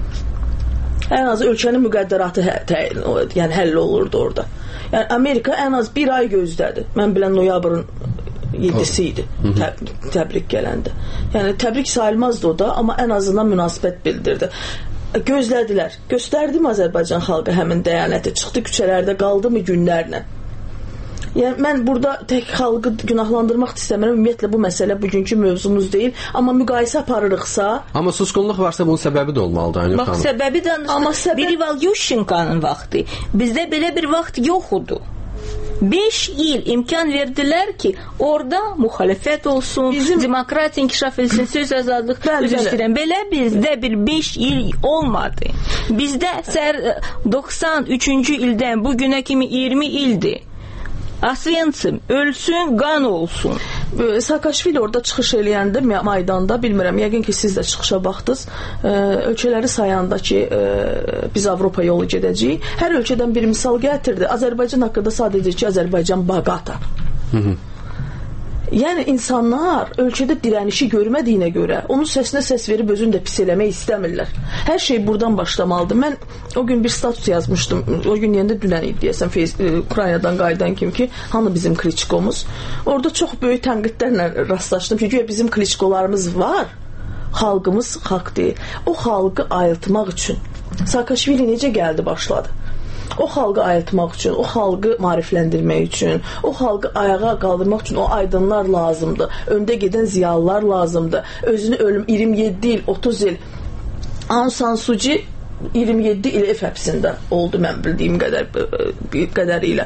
S8: Ən az ölkənin müqəddəratı hə, yəni həll olurdu orada. Yəni Amerika ən az bir ay gözlədi. Mən bilən noyabrın yedisi idi təb təbrik gələndə. Yəni təbrik sayılmazdı o da, amma ən azından münasibət bildirdi. Gözlədilər. Göstərdi mi Azərbaycan xalqı həmin dəyanəti? Çıxdı küçələrdə, qaldı mı günlərlə? Yəni mən burada tək xalqı günahlandırmaq istəmirəm. Ümumiyyətlə bu məsələ bugünkü mövzumuz deyil, amma müqayisə aparırıqsa,
S7: amma susqunluq varsa bunun səbəbi də olmalıdır.
S3: Bax, səbəbi də amma səbəb... Birival Yushchenko'nun vaxtı. Bizdə belə bir vaxt yox idi. beş il imkan verdilər ki, orada müxalifət olsun, bizim demokratiya inkişaf etsin, söz azadlıq, üzr istəyirəm. Belə bizdə bir beş il olmadı. Bizdə doxsan üçüncü ildən bu günə kimi iyirmi ildir. Asvensim, ölsün, qan olsun.
S8: Saakashvili orada çıxış eləyəndə Maydanda, bilmirəm, yəqin ki siz də çıxışa baxdınız, ölkələri sayanda ki biz Avropa yolu gedəcəyik, hər ölkədən bir misal gətirdi. Azərbaycan haqqında sadəcə ki Azərbaycan bagata. Hı -hı. Yəni insanlar ölkədə dirənişi görmədiyinə görə onun səsinə səs verib özünü də pis eləmək istəmirlər. Hər şey buradan başlamalıdır. Mən o gün bir status yazmışdım. O gün yəndə dünən idi deyəsən Ukraynadan qayıdan kimi ki, hanı bizim Kliçkomuz. Orada çox böyük tənqidlərlə rastlaşdım ki, güya bizim Kliçkolarımız var. Xalqımız xalq deyil. O xalqı ayıltmaq üçün Saakashvili necə gəldi başladı? O xalqı ayıltmaq üçün, o xalqı maarifləndirmək üçün, o xalqı ayağa qaldırmaq üçün o aydınlar lazımdır. Öndə gedən ziyalılar lazımdır. Özünü ölüm iyirmi yeddi il, otuz il. Aung San Suu Kyi iyirmi yeddi il ev həbsində oldu mən bildiyim qədər qədərilə.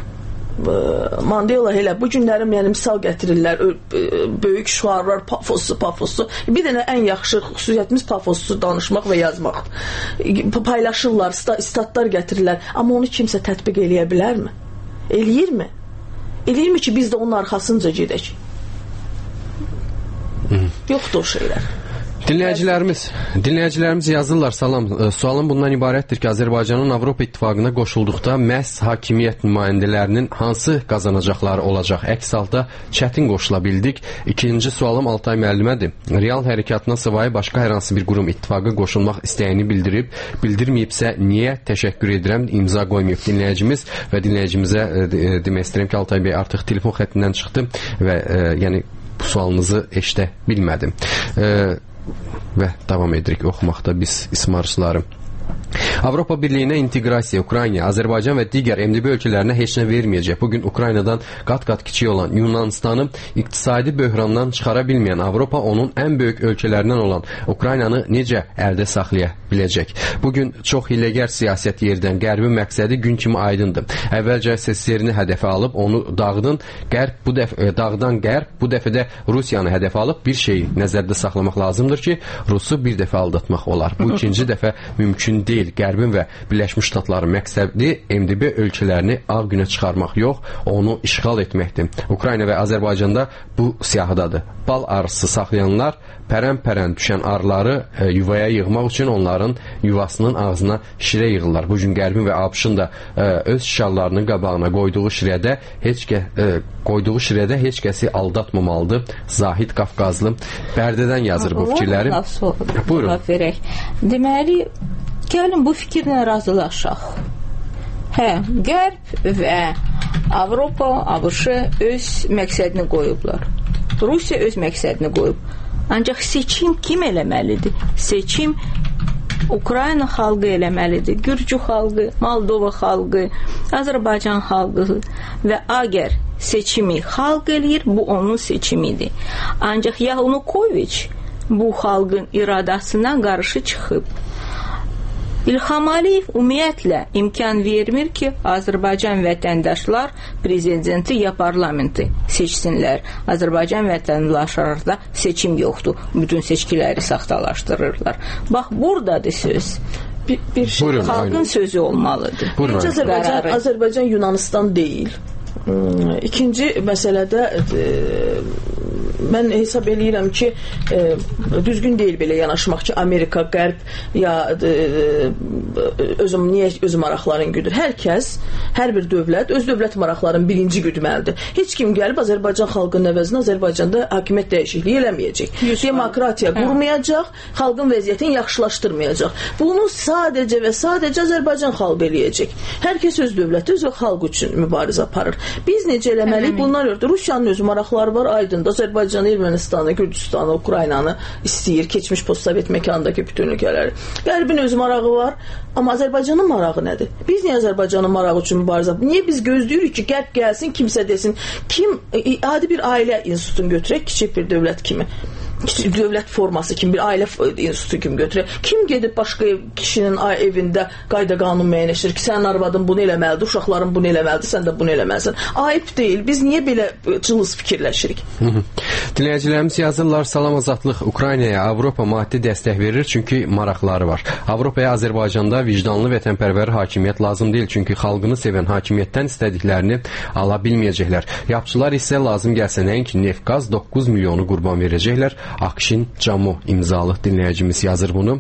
S8: Mandela elə bu günlərim yəni misal gətirirlər, böyük şüarlar, pafoslu, pafoslu. Bir dənə ən yaxşı xüsusiyyətimiz pafoslu danışmaq və yazmaq. Paylaşırlar, statlar gətirirlər, amma onu kimsə tətbiq eləyə bilərmi? Eləyirmi? Eləyirmi ki biz də onun arxasınca gedək? Yoxdur o şeylər.
S7: Dinləyicilərimiz, dinləyicilərimiz yazırlar, salam. Sualım bundan ibarətdir ki, Azərbaycanın Avropa İttifaqına qoşulduqda məhz hakimiyyət nümayəndələrinin hansı qazanacaqları olacaq? Əks halda çətin qoşula bildik. İkinci sualım Altay müəllimədir. Real hərəkatına savayı başqa hər hansı bir qurum ittifaqa qoşulmaq istəyini bildirib, bildirməyibsə niyə? Təşəkkür edirəm. İmza qoymayıb dinləyicimiz və dinləyicimizə demək istəyirəm ki, Altay bəy artıq telefon xəttindən çıxdı və e, yəni bu sualınızı eşidə bilmədim. E, və davam edirik oxumaqda biz ismarçılarım. Avropa Birliyinə inteqrasiya Ukrayna, Azərbaycan və digər M D B ölkələrinə heç nə verməyəcək. Bugün Ukraynadan qat-qat kiçik olan Yunanistanı iqtisadi böhrandan çıxara bilməyən Avropa onun ən böyük ölkələrindən olan Ukraynanı necə əldə saxlaya biləcək? Bugün çox hiyləgər siyasət yerdən Qərbin məqsədi gün kimi aydındır. Əvvəlcə S S R-ni hədəfə alıb onu dağıdın, Qərb bu dəfə dağdan Qərb bu dəfə də Rusiyanı hədəfə alıb bir şeyi nəzərdə saxlamaq lazımdır ki, Rusu bir dəfə aldatmaq olar. Bu ikinci dəfə mümkün deyil. Qərbin və Birləşmiş Ştatların məqsədi M D B ölkələrini ağ günə çıxarmaq yox, onu işğal etməkdir. Ukrayna və Azərbaycanda bu siyahıdadır. Bal arısı saxlayanlar pərən-pərən düşən arıları e, yuvaya yığmaq üçün onların yuvasının ağzına şirə yığırlar. Bu gün Qərbin və ABŞ-ın da e, öz şallarının qabağına qoyduğu şirədə heç kə, e, qoyduğu şirədə heç kəsi aldatmamalıdır. Zahid Qafqazlı Bərdədən yazır bu fikirləri. Buyurun.
S3: Deməli, gəlin bu fikirlə razılaşaq. Hə, Qərb və Avropa, ABŞ öz məqsədini qoyublar. Rusiya öz məqsədini qoyub. Ancaq seçim kim eləməlidir? Seçim Ukrayna xalqı eləməlidir. Gürcü xalqı, Moldova xalqı, Azərbaycan xalqı və əgər seçimi xalq eləyir, bu onun seçimidir. Ancaq Yanukoviç bu xalqın iradasına qarşı çıxıb. İlham Əliyev ümumiyyətlə imkan vermir ki, Azərbaycan vətəndaşlar prezidenti ya parlamenti seçsinlər. Azərbaycan vətəndaşlarında seçim yoxdur. Bütün seçkiləri saxtalaşdırırlar. Bax, buradadır söz.
S8: Bir, bir şey,
S7: Buyurun,
S3: xalqın
S7: aynen.
S3: sözü olmalıdır.
S8: Buyurun, Azərbaycan, Azərbaycan Yunanistan deyil. İkinci məsələdə e, mən hesab eləyirəm ki, e, düzgün deyil belə yanaşmaq ki, Amerika, Qərb ya e, özüm niyə öz maraqlarını güdür. Hər kəs, hər bir dövlət öz dövlət maraqlarını birinci güdməlidir. Heç kim gəlib Azərbaycan xalqının əvəzinə Azərbaycanda hakimiyyət dəyişikliyi eləməyəcək. Demokratiya qurmayacaq, xalqın vəziyyətini yaxşılaşdırmayacaq. Bunu sadəcə və sadəcə Azərbaycan xalqı eləyəcək. Hər kəs öz dövləti, öz xalqı üçün mübarizə aparır. Biz necə eləməliyik? Bunlar yoxdur. Rusiyanın öz maraqları var, aydındır. Azərbaycanı, Ermənistanı, Gürcüstanı, Ukraynanı istəyir, keçmiş postsovet məkandakı bütün ölkələri. Qərbin öz marağı var, amma Azərbaycanın marağı nədir? Biz niyə Azərbaycanın marağı üçün mübarizə? Niyə biz gözləyirik ki, Qərb gəlsin, kimsə desin, kim adi bir ailə institutunu götürək, kiçik bir dövlət kimi? Dövlət forması kimi, bir ailə institutu kimi götürək. Kim gedib başqa kişinin evində qayda qanun müəyyənləşdirir ki, sənin arvadın bunu eləməlidir, uşaqların bunu eləməlidir, sən də bunu eləməlisən. Ayıb deyil. Biz niyə belə cılız fikirləşirik?
S7: Dinləyicilərimiz yazırlar, salam azadlıq. Ukraynaya Avropa maddi dəstək verir, çünki maraqları var. Avropaya Azərbaycanda vicdanlı vətənpərvər hakimiyyət lazım deyil, çünki xalqını sevən hakimiyyətdən istədiklərini ala bilməyəcəklər. Yapçılar isə lazım gəlsə nəinki neft, qaz doqquz milyonu qurban verəcəklər. Akşin Camu imzalı dinləyicimiz yazır bunu.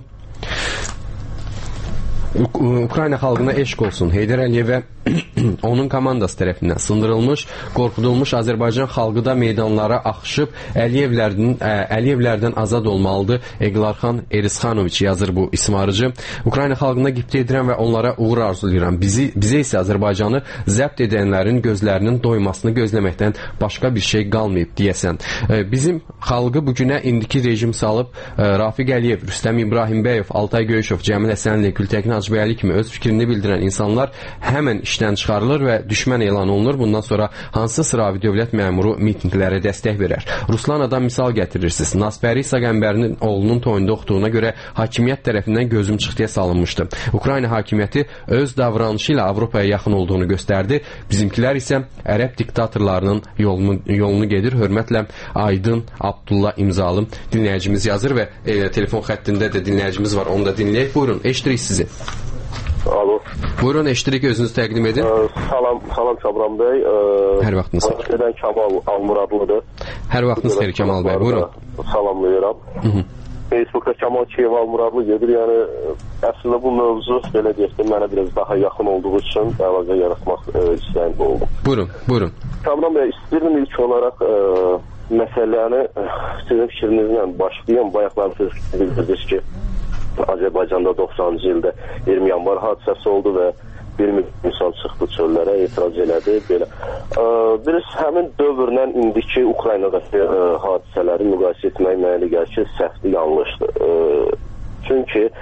S7: Ukrayna xalqına eşq olsun. Heydər Əliyev və onun komandası tərəfindən sındırılmış, qorxudulmuş Azərbaycan xalqı da meydanlara axışıb Əliyevlərdən, Əliyevlərdən azad olmalıdır. Eqlarxan Erisxanoviç yazır bu ismarıcı. Ukrayna xalqına qibtə edirəm və onlara uğur arzulayıram. Bizi, bizə isə Azərbaycanı zəbt edənlərin gözlərinin doymasını gözləməkdən başqa bir şey qalmayıb deyəsən. Bizim xalqı bugünə indiki rejim salıb Rafiq Əliyev, Rüstəm İbrahimbəyov, Altay Göyüşov, Cəmil Həsənli, Gültəkin Hacıbəyli kimi öz fikrini bildirən insanlar həmən işdən çıxarılır və düşmən elan olunur. Bundan sonra hansı sıravi dövlət məmuru mitinqlərə dəstək verər? Ruslana'dan misal gətirirsiniz. Nasbəri İsa Qəmbərinin oğlunun toyunda oxuduğuna görə hakimiyyət tərəfindən gözüm çıxdıya salınmışdı. Ukrayna hakimiyyəti öz davranışı ilə Avropaya yaxın olduğunu göstərdi. Bizimkilər isə ərəb diktatorlarının yolunu, yolunu gedir. Hörmətlə Aydın Abdullah imzalı dinləyicimiz yazır və e, telefon xəttində də dinləyicimiz var. Onu da dinləyək. Buyurun, eşidirik sizi.
S11: Alo.
S7: Buyurun, eşidirik, özünüzü təqdim edin.
S11: Ee, salam, salam Kabran bəy. Ee,
S7: Hər vaxtınız xeyir.
S11: Bakıdan Kamal Almuradlıdır.
S7: Hər vaxtınız xeyir Kamal bəy, buyurun.
S11: Salamlayıram. Hı -hı. Facebookda Kamal Kiyev Almuradlı gedir. Yəni əslində bu mövzu belə deyək də mənə biraz daha yaxın olduğu üçün əlaqə yaratmaq e, istəyində oldum.
S7: Buyurun, buyurun.
S11: Kabran bəy, istəyirdim ilk olaraq e, məsələni sizin fikrinizlə başlayım. Bayaqlar siz bildirdiniz ki, Azərbaycanda doxsanıncı ildə iyirmi yanvar hadisəsi oldu və bir milyon insan çıxdı çöllərə, etiraz elədi. Belə. Biz həmin dövrlə indiki Ukraynadakı ə, hadisələri müqayisə etmək mənə gəlir ki, səhvdir, yanlışdır. Ə, çünki həm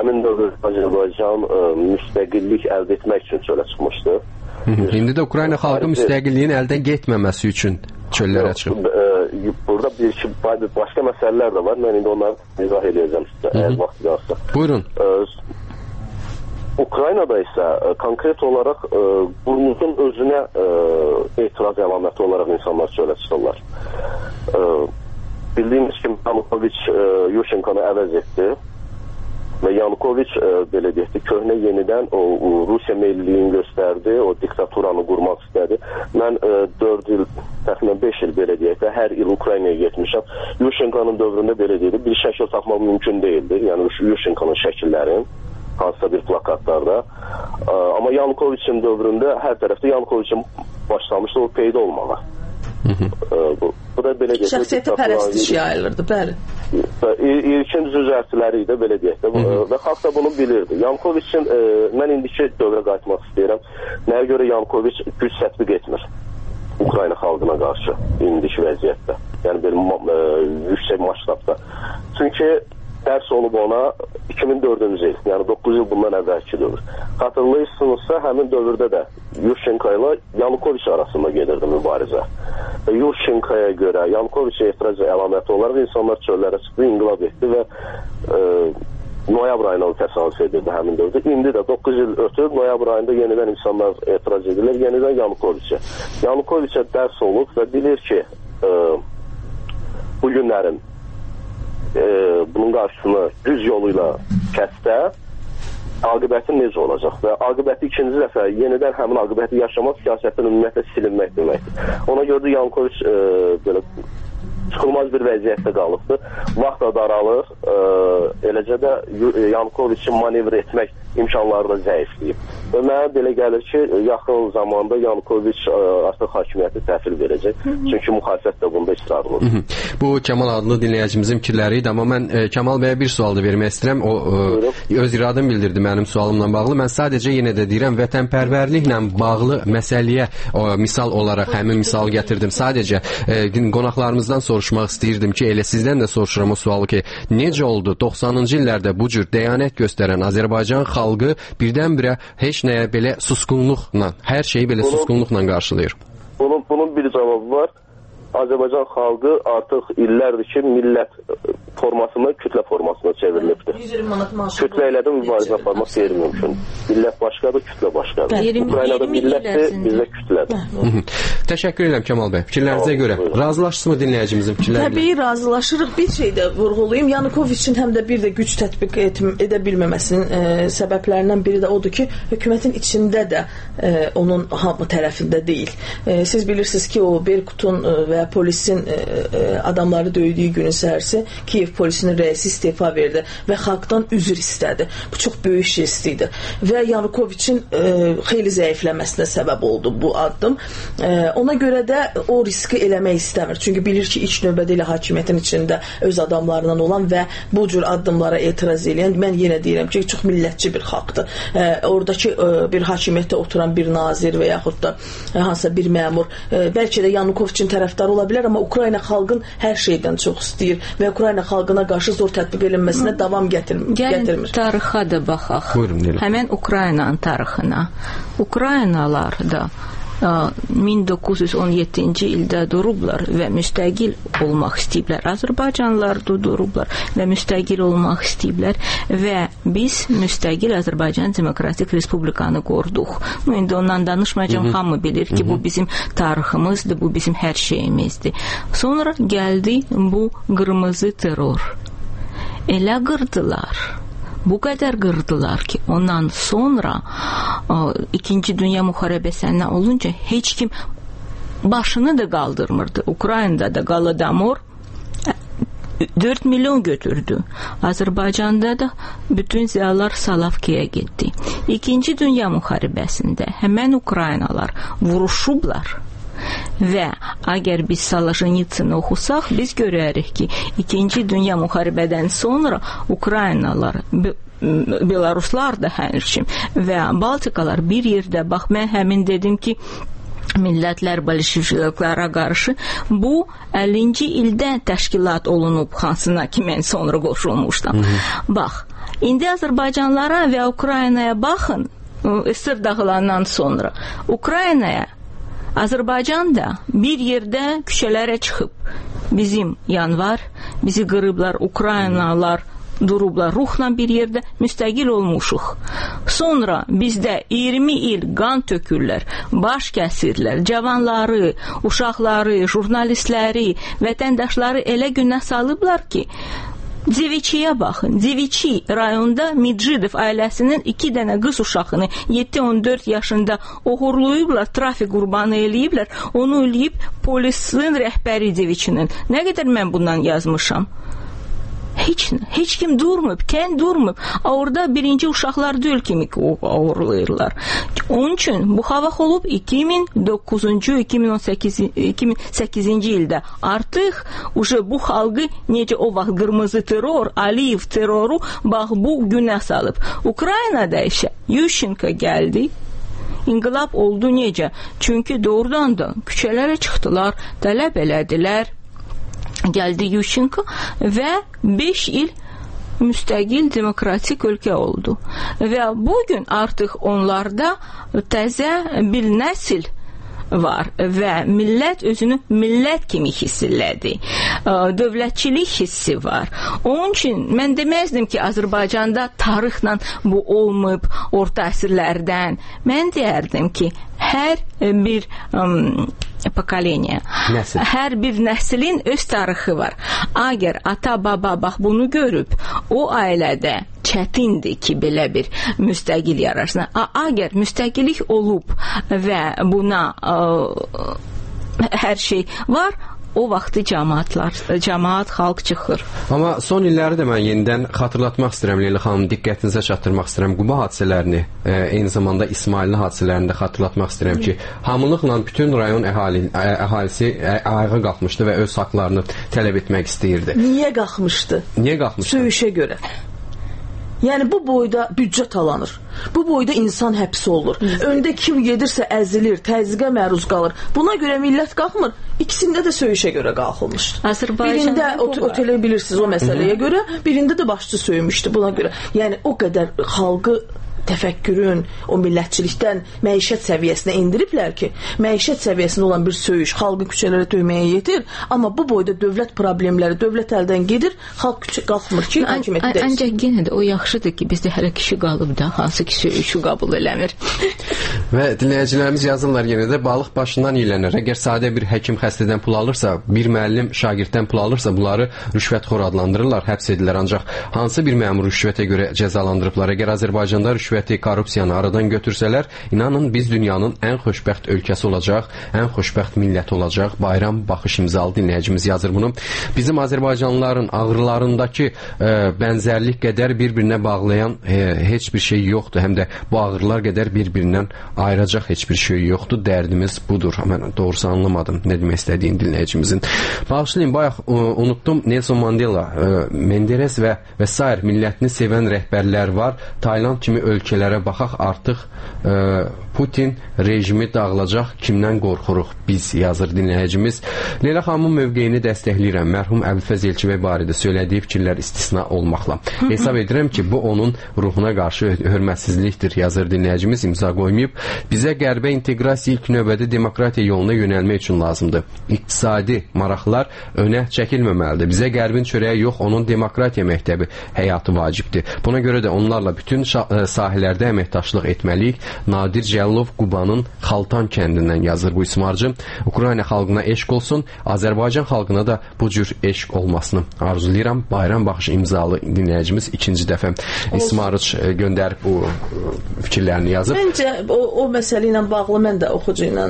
S11: həmin dövrdə Azərbaycan ə, müstəqillik əldə etmək üçün çölə çıxmışdı.
S7: İndi də Ukrayna xalqı müstəqilliyin əldən getməməsi üçün çöllərə çıxıb.
S11: Burada bir iki başqa məsələlər də var. Mən indi onları izah edəcəm sizə, əgər vaxt qalsa.
S7: Buyurun.
S11: Ukraynada isə konkret olaraq burnuzun özünə etiraz əlaməti olaraq insanlar çölə çıxırlar. Bildiyimiz kimi Yanukoviç Yushchenko-nu əvəz etdi. Və Yanukoviç e, belə deyək ki, köhnə yenidən o, o Rusiya meyliliyini göstərdi, o diktaturanı qurmaq istədi. Mən e, dörd il, təxminən beş il belə deyək də, hər il Ukraynaya getmişəm. Yushchenko-nun dövründə belə deyək, bir şəkil tapmaq mümkün deyildi. Yəni Yushchenko-nun şəkillərin hansısa bir plakatlarda. E, amma Yanukoviçin dövründə hər tərəfdə Yanukoviçin başlamışdı o peyda olmağa. E, bu, bu da belə deyək.
S8: Şəxsiyyətə pərəstiş yayılırdı, bəli.
S11: İlkin düzəltləri idi, belə deyək də. Və xalq da bunu bilirdi. Yanukoviçin, e, mən indiki dövrə qayıtmaq istəyirəm. Nəyə görə Yanukoviç güc tətbiq etmir Ukrayna xalqına qarşı indiki vəziyyətdə? Yəni belə e, yüksək maşrafda. Çünki dərs olub ona iki min dördüncü il, yəni doqquz il bundan əvvəlki dövr. Xatırlayırsınızsa, həmin dövrdə də Yushchenko ilə Yanukoviç arasında gedirdi mübarizə. Və Yushchenkoya görə Yanukoviçə etiraz əlaməti olaraq insanlar çöllərə çıxdı, inqilab etdi və e, noyabr ayına təsadüf edirdi həmin dövrdə. İndi də doqquz il ötüb, noyabr ayında yenidən insanlar etiraz edirlər, yenidən Yanukoviçə. Yanukoviçə dərs olub və bilir ki, e, bu günlərin e, bunun qarşısını düz yoluyla kəsdə aqibəti necə olacaq və aqibəti ikinci dəfə yenidən həmin aqibəti yaşamaq siyasətdən ümumiyyətlə silinmək deməkdir. Ona görə də Yanukoviç e, belə çıxılmaz bir vəziyyətdə qalıbdır. Vaxt da daralır, e, eləcə də Yanukoviçin manevr etmək imkanları da zəifləyib. Və mənə belə gəlir ki, yaxın zamanda Yanukoviç e, artıq hakimiyyəti təhvil verəcək. Çünki müxalifət də bunda israrlıdır.
S7: Bu Kəmal adlı dinləyicimizin fikirləri idi, amma mən e, Kəmal bəyə bir sual da vermək istəyirəm. O e, öz iradəni bildirdi mənim sualımla bağlı. Mən sadəcə yenə də deyirəm, vətənpərvərliklə bağlı məsələyə o, misal olaraq həmin misalı gətirdim. Sadəcə e, qonaqlarımızdan soruşmaq istəyirdim ki, elə sizdən də soruşuram o sualı ki, necə oldu doxsanıncı illərdə bu cür dəyanət göstərən Azərbaycan xalqı birdən-birə heç nəyə belə susqunluqla, hər şeyi belə bunun, susqunluqla qarşılayır?
S11: Bunun, bunun bir cavabı var. Azərbaycan xalqı artıq illərdir ki, millət formasından kütlə formasına çevrilibdir. Kütlə ilə də mübarizə aparmaq qeyri-mümkün. Millət başqadır, kütlə başqadır. Ukraynada millətdir, bizdə kütlədir.
S7: Təşəkkür edirəm Kəmal bəy. Fikirlərinizə görə. Razılaşdınızmı dinləyicimizin fikirləri?
S8: Təbii razılaşırıq. Bir şey də vurğulayım. Yanukoviçin həm də bir də güc tətbiq edə bilməməsinin e, səbəblərindən biri də odur ki, hökumətin içində də e, onun hamı tərəfində deyil. E, siz bilirsiniz ki, o Berkutun e, və polisin e, e, adamları döydüyü günün səhərsi Kiyev polisinin rəisi istefa verdi və xalqdan üzr istədi. Bu çox böyük jest idi. Və Yanukoviçin e, xeyli zəifləməsinə səbəb oldu bu addım. E, ona görə də o riski eləmək istəmir. Çünki bilir ki, ilk növbədə ilə hakimiyyətin içində öz adamlarından olan və bu cür addımlara etiraz edən, mən yenə deyirəm ki, çox millətçi bir xalqdır. E, oradakı e, bir hakimiyyətdə oturan bir nazir və yaxud da e, hansısa bir məmur, e, bəlkə də Yanukoviçin tərəfdarı ola bilər, amma Ukrayna xalqın hər şeydən çox istəyir və Ukrayna xalqına qarşı zor tətbiq edilməsinə davam gətirmir.
S3: Gəlin tarixa da baxaq.
S7: Buyurun,
S3: həmən Ukraynanın tarixina. Ukraynalar da min doqquz yüz on yeddinci ildə durublar və müstəqil olmaq istəyiblər. Azərbaycanlılar da durublar və müstəqil olmaq istəyiblər və biz müstəqil Azərbaycan Demokratik Respublikanı qoruduq. İndi ondan danışmayacağım, hamı bilir ki, bu bizim tariximizdir, bu bizim hər şeyimizdir. Sonra gəldi bu qırmızı terror. Elə qırdılar. Bu qədər qırdılar ki, ondan sonra o, İkinci Dünya müharibəsindən olunca heç kim başını da qaldırmırdı. Ukraynada da Qaladomor dörd milyon götürdü. Azərbaycanda da bütün ziyalar Salavkiyə getdi. İkinci Dünya müharibəsində həmən Ukraynalar vuruşublar. Və əgər biz Soljenitsini oxusaq, biz görərik ki, İkinci Dünya müharibədən sonra Ukraynalar, Belaruslar da həmçinin və Baltikalar bir yerdə, bax, mən həmin dedim ki, millətlər bolşeviklərə qarşı bu əllinci ildə təşkilat olunub, hansına ki mən sonra qoşulmuşdum. Bax, indi Azərbaycanlara və Ukraynaya baxın, S S R dağılandan sonra Ukraynaya Azərbaycan da bir yerdə küçələrə çıxıb, bizim yanvar, bizi qırıblar, Ukraynalar durublar, ruhla bir yerdə müstəqil olmuşuq. Sonra bizdə iyirmi il qan tökürlər, baş kəsirlər, cavanları, uşaqları, jurnalistləri, vətəndaşları elə günə salıblar ki, Deviçiyə baxın. Deviçi rayonda Midjidov ailəsinin iki dənə qız uşağını yeddi on dörd yaşında oğurlayıblar, trafik qurbanı eləyiblər. Onu eləyib polisin rəhbəri Deviçinin. Nə qədər mən bundan yazmışam? Heç, heç kim durmub, kən durmub. Orada birinci uşaqlar deyil kimi oğurlayırlar. Onun üçün bu havaq olub iki min doqquzuncu iki min on səkkizinci ildə. Artıq uje bu xalqı necə o vaxt qırmızı terror, Aliyev terroru bax bu günə salıb. Ukraynada isə Yushchenko gəldi. İnqilab oldu necə? Çünki doğrudan da küçələrə çıxdılar, tələb elədilər. Gəldi Yushchenko və beş il müstəqil demokratik ölkə oldu. Və bugün artıq onlarda təzə bir nəsil var və millət özünü millət kimi hiss elədi. Dövlətçilik hissi var. Onun üçün mən deməzdim ki, Azərbaycanda tarixlə bu olmayıb orta əsrlərdən. Mən deyərdim ki, hər bir um, pokoleniya, nəsil. Hər bir nəslin öz tarixi var. Əgər ata baba bax bunu görüb, o ailədə çətindir ki, belə bir müstəqil yararsın. Əgər müstəqillik olub və buna ə, hər şey var, o vaxtı cəmaatlar, cəmaat, xalq çıxır.
S7: Amma son illəri də mən yenidən xatırlatmaq istəyirəm, Leyla xanım, diqqətinizə çatdırmaq istəyirəm. Quba hadisələrini, e, eyni zamanda İsmailli hadisələrini də xatırlatmaq istəyirəm ki, hamılıqla bütün rayon əhali, əhalisi ayağa qalxmışdı və öz haqlarını tələb etmək istəyirdi.
S8: Niyə qalxmışdı?
S7: Niyə qalxmışdı?
S8: Söyüşə görə. Yəni bu boyda büdcə talanır. Bu boyda insan həbsi olur. Öndə kim gedirsə əzilir, təzyiqə məruz qalır. Buna görə millət qalxmır. İkisində də söyüşə görə qalxılmışdı. Birində otelə bilirsiniz o məsələyə görə, birində də başçı söymüşdü buna görə. Yəni o qədər xalqı təfəkkürün, o millətçilikdən məişət səviyyəsinə indiriblər ki, məişət səviyyəsində olan bir söyüş xalqı küçələrə döyməyə yetir, amma bu boyda dövlət problemləri dövlət əldən gedir, xalq küçə qalxmır ki, hakimiyyətdə deyil.
S3: Ancaq yenə də o yaxşıdır ki, bizdə hələ kişi qalıb da, hansı ki söyüşü qəbul eləmir.
S7: Və dinləyicilərimiz yazırlar yenə də, balıq başından yiyələnir. Əgər sadə bir həkim xəstədən pul alırsa, bir müəllim şagirddən pul alırsa, bunları rüşvətxor adlandırırlar, həbs edirlər. Ancaq hansı bir məmur rüşvətə görə cəzalandırıblar? Əgər Azərbaycanda rüşvəti, korrupsiyanı aradan götürsələr, inanın biz dünyanın ən xoşbəxt ölkəsi olacaq, ən xoşbəxt millət olacaq. Bayram Baxış imzalı dinləyicimiz yazır bunu. Bizim Azərbaycanlıların ağrılarındakı e, bənzərlik qədər bir-birinə bağlayan e, heç bir şey yoxdur. Həm də bu ağrılar qədər bir-birindən ayıracaq heç bir şey yoxdur. Dərdimiz budur. Mən doğrusu anlamadım nə demək istədiyini dinləyicimizin. Bağışlayın, bayaq e, unutdum. Nelson Mandela, e, Menderes və və sair millətini sevən rəhbərlər var. Tayland kimi ölkələrə baxaq, artıq e, Putin rejimi dağılacaq, kimdən qorxuruq biz, yazır dinləyicimiz. Leyla xanımın mövqeyini dəstəkləyirəm. Mərhum Əbülfəz Elçibəy barədə söylədiyi fikirlər istisna olmaqla. Hesab edirəm ki, bu onun ruhuna qarşı hörmətsizlikdir, yazır dinləyicimiz, imza qoymayıb. Bizə qərbə inteqrasiya ilk növbədə demokratiya yoluna yönəlmək üçün lazımdır. İqtisadi maraqlar önə çəkilməməlidir. Bizə qərbin çörəyi yox, onun demokratiya məktəbi həyatı vacibdir. Buna görə də onlarla bütün sahələrdə əməkdaşlıq etməliyik. Nadir Cəllov Qubanın Xaltan kəndindən yazır bu ismarcı. Ukrayna xalqına eşq olsun, Azərbaycan xalqına da bu cür eşq olmasını arzulayıram. Bayram Baxış imzalı dinləyicimiz ikinci dəfə ismarıç göndərib bu fikirlərini yazıb.
S8: Məncə o, o məsələ ilə bağlı mən də oxucu ilə,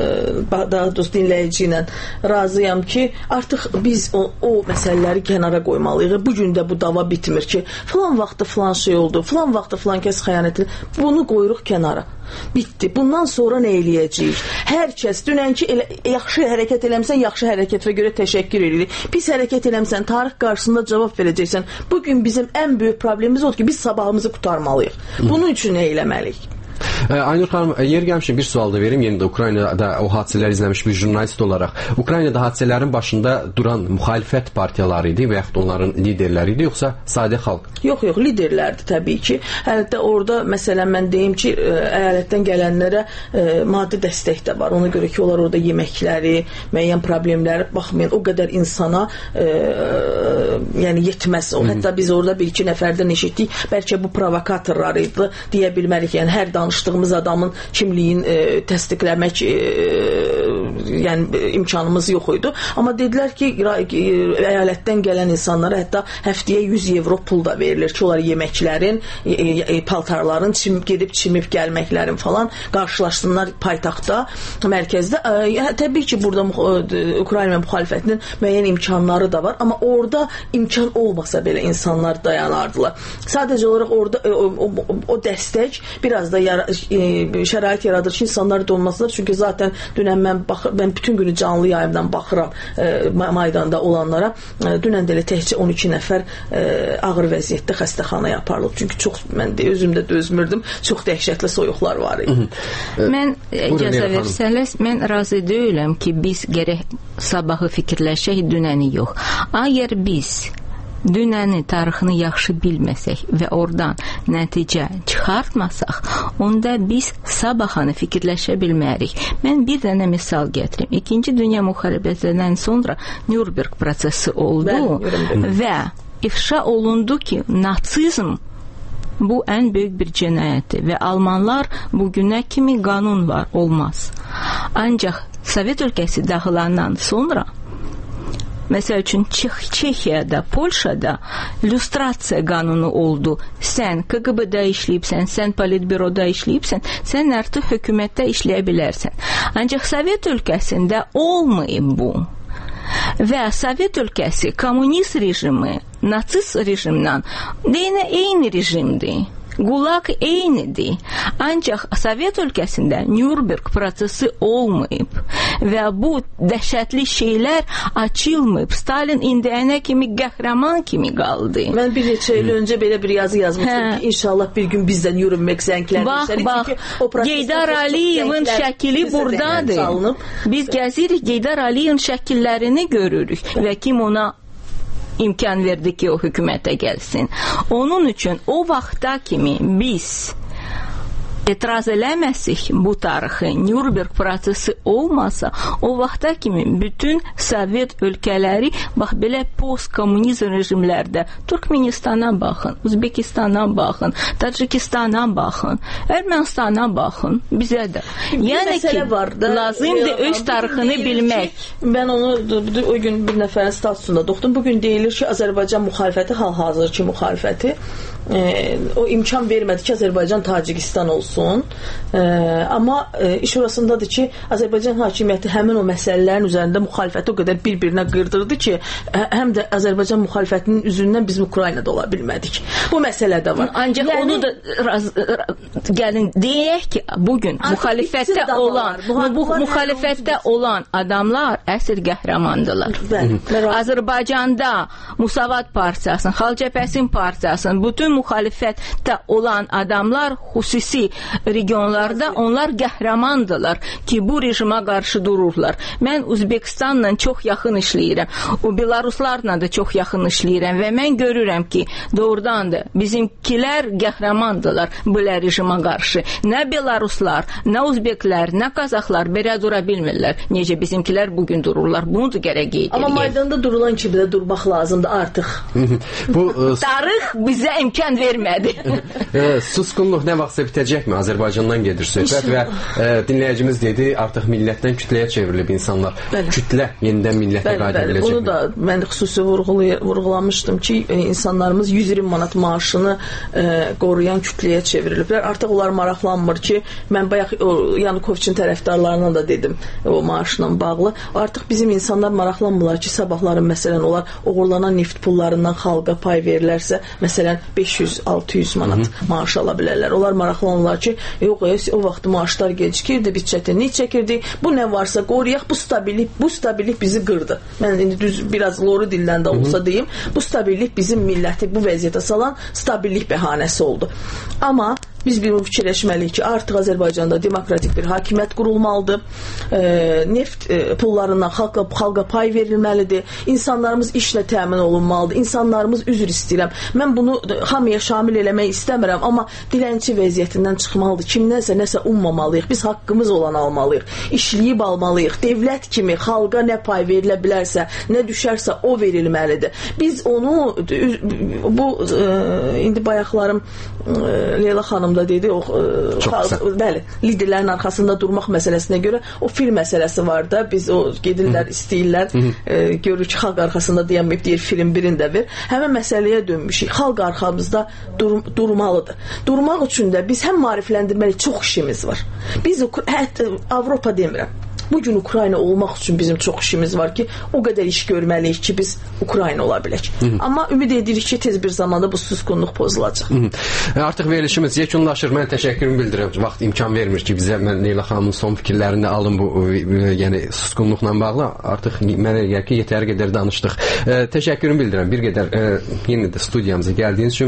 S8: daha doğrusu dinləyici ilə razıyam ki, artıq biz o, o məsələləri kənara qoymalıyıq. Bu gün də bu dava bitmir ki, filan vaxtda filan şey oldu, filan vaxtda filan kəs xəyanət edir. Bunu qoyuruq kənara. Bitdi. Bundan sonra nə eləyəcəyik? Hər kəs dünənki elə, yaxşı hərəkət eləmsən, yaxşı hərəkətvə görə təşəkkür edirik. Pis hərəkət eləmsən, tarix qarşısında cavab verəcəksən. Bugün bizim ən böyük problemimiz odur ki, biz sabahımızı qurtarmalıyıq. Bunun üçün nə eləməliyik?
S7: Aynur xanım, yer gəlmişim bir sual da verim. Yenə də Ukraynada o hadisələri izləmiş bir jurnalist olaraq. Ukraynada hadisələrin başında duran müxalifət partiyaları idi və yaxud onların liderləri idi, yoxsa sadə xalq?
S8: Yox, yox, liderlərdir təbii ki. Hətta orada məsələn mən deyim ki, əyalətdən gələnlərə maddi dəstək də var. Ona görə ki, onlar orada yeməkləri, müəyyən problemləri baxmayın, o qədər insana e, yəni yetməz. O, hətta biz orada bir iki nəfərdən eşitdik, bəlkə bu provokatorlar idi, deyə bilmərik. Yəni hər danışdığımız adamın kimliyin e, təsdiqləmək e, yəni imkanımız yox idi. Amma dedilər ki, əyalətdən gələn insanlara hətta həftəyə yüz evro pul da verilir ki, onlar yeməklərin, e, e, paltarların çim, gedib çimib gəlməklərin falan qarşılaşsınlar paytaxtda, mərkəzdə. E, təbii ki, burada Ukrayna müxalifətinin müəyyən imkanları da var, amma orada imkan olmasa belə insanlar dayanardılar. Sadəcə olaraq orada o, o, o dəstək biraz da yara, e, şərait yaradır ki, insanlar donmasınlar. Çünki zaten dünən mən, bax, mən bütün günü canlı yayımdan baxıram e, maydanda olanlara. E, dünən də elə təkcə on iki nəfər e, ağır vəziyyətdə xəstəxanaya aparılıb. Çünki çox, mən də özümdə dözmürdüm. Çox dəhşətli soyuqlar var idi.
S3: Mən icazə versəniz, mən razı deyiləm ki, biz gərək sabahı fikirləşək, dünəni yox. Əgər biz dünəni, tarixini yaxşı bilməsək və oradan nəticə çıxartmasaq, onda biz sabahını fikirləşə bilmərik. Mən bir dənə misal gətirim. İkinci Dünya müharibəsindən sonra Nürnberg prosesi oldu Bəli, və ifşa olundu ki, natsizm bu ən böyük bir cinayətdir və Almanlar bugünə kimi qanun var, olmaz. Ancaq Sovet ölkəsi dağılandan sonra məsəl üçün Çexiyada, Polşada lüstrasiya qanunu oldu. Sən K G B-də işləyibsən, sən Politbüroda işləyibsən, sən artıq hökumətdə işləyə bilərsən. Ancaq Sovet ölkəsində olmayıb bu. Və Sovet ölkəsi kommunist rejimi, natsist rejimdən deyinə eyni rejimdir. Gulag eynidir. Ancaq Sovet ölkəsində Nürnberg prosesi olmayıb və bu dəhşətli şeylər açılmayıb. Stalin indiyənə kimi qəhrəman kimi qaldı.
S8: Mən bir neçə il öncə belə bir yazı yazmışdım hə. ki, inşallah bir gün biz də Nürnberg zənglərini
S3: bax, bax, Heydar Aliyevin şəkili buradadır. Biz gəzirik, Heydar Aliyevin şəkillərini görürük və kim ona imkan verdi ki, o hökumətə gəlsin. Onun üçün o vaxta kimi biz etiraz eləməsək bu tarixi, Nürnberg prosesi olmasa, o vaxta kimi bütün Sovet ölkələri, bax belə post-kommunizm rejimlərdə Türkmenistana baxın, Uzbekistana baxın, Tacikistana baxın, Ermənistana baxın, bizə də. Yəni ki, lazımdır öz tarixini bilmək.
S8: Mən onu o gün bir nəfərin statusunda doxdum. Bugün deyilir ki, Azərbaycan müxalifəti, hal-hazırki müxalifəti e, o imkan vermədi ki, Azərbaycan Tacikistan olsun. E, amma e, iş orasındadır ki, Azərbaycan hakimiyyəti həmin o məsələlərin üzərində müxalifəti o qədər bir-birinə qırdırdı ki, həm də Azərbaycan müxalifətinin üzündən biz Ukraynada ola bilmədik. Bu məsələ də var.
S3: Ancaq yəni, onu da raz, gəlin deyək ki, bugün müxalifətdə olan bu müxalifətdə olan adamlar əsl qəhrəmandılar. Azərbaycanda Musavat Partiyasının, Xalq Cəbhəsinin Partiyasının, bütün müxalifətdə olan adamlar xüsusi regionlarda onlar qəhrəmandılar ki, bu rejimə qarşı dururlar. Mən Uzbekistanla çox yaxın işləyirəm. O Belaruslarla da çox yaxın işləyirəm və mən görürəm ki, doğrudan da bizimkilər qəhrəmandılar belə rejimə qarşı. Nə Belaruslar, nə Uzbeklər, nə Qazaxlar belə dura bilmirlər. Necə bizimkilər bugün dururlar. Bunu da gərək qeyd edək.
S8: Amma maydanda durulan kimi də durmaq lazımdır artıq.
S3: Bu tarix bizə imkan vermədi.
S7: Susqunluq nə vaxtsa bitəcəkmi? Azərbaycandan gedir söhbət və e, dinləyicimiz dedi, artıq millətdən kütləyə çevrilib insanlar. Bəli. Kütlə yenidən millətə qayıda biləcək.
S8: Bunu da mən xüsusi vurğulamışdım ki, e, insanlarımız yüz iyirmi manat maaşını e, qoruyan kütləyə çevriliblər. Artıq onlar maraqlanmır ki, mən bayaq o Yanukoviçin tərəfdarlarına da dedim o maaşla bağlı. Artıq bizim insanlar maraqlanmırlar ki, sabahların məsələn onlar oğurlanan neft pullarından xalqa pay verilərsə, məsələn beş yüz altı yüz manat Hı-hı. maaş ala bilərlər. Onlar maraqlanırlar ki, yox, o vaxt maaşlar gecikirdi, biz çətinlik çəkirdik. Bu nə varsa qoruyaq, bu stabillik, bu stabillik bizi qırdı. Mən indi düz biraz loru dildən də olsa Hı-hı. deyim, bu stabillik bizim milləti bu vəziyyətə salan stabillik bəhanəsi oldu. Amma Biz bir fikirləşməliyik ki, artıq Azərbaycanda demokratik bir hakimiyyət qurulmalıdır. E, neft e, pullarından xalqa, xalqa pay verilməlidir. İnsanlarımız işlə təmin olunmalıdır. İnsanlarımız, üzr istəyirəm, mən bunu hamıya şamil eləmək istəmirəm, amma dilənçi vəziyyətindən çıxmalıdır. Kimdənsə nəsə ummamalıyıq. Biz haqqımız olan almalıyıq. İşləyib almalıyıq. Dövlət kimi xalqa nə pay verilə bilərsə, nə düşərsə o verilməlidir. Biz onu bu e, indi bayaqlarım e, Leyla xanım da dedi, o e, xalq, bəli, liderlərin arxasında durmaq məsələsinə görə o fil məsələsi var da, biz o gedirlər, istəyirlər, e, görür ki, xalq arxasında dayanmayıb, deyir film birində ver. Həmin məsələyə dönmüşük. Xalq arxamızda dur durmalıdır. Durmaq üçün də biz həm maarifləndirməli çox işimiz var. Biz hətta Avropa demirəm. Bugün Ukrayna olmaq üçün bizim çox işimiz var ki, o qədər iş görməliyik ki, biz Ukrayna ola bilək. Hı -hı. Amma ümid edirik ki, tez bir zamanda bu susqunluq pozulacaq. Hı
S7: -hı. Artıq verilişimiz yekunlaşır. Mən təşəkkürümü bildirirəm. Vaxt imkan vermir ki, bizə mən Leyla xanımın son fikirlərini alın bu, yəni susqunluqla bağlı. Artıq mənə gəlir ki, yetəri qədər danışdıq. E, təşəkkürümü bildirirəm. Bir qədər e, yenə də studiyamıza gəldiyiniz üçün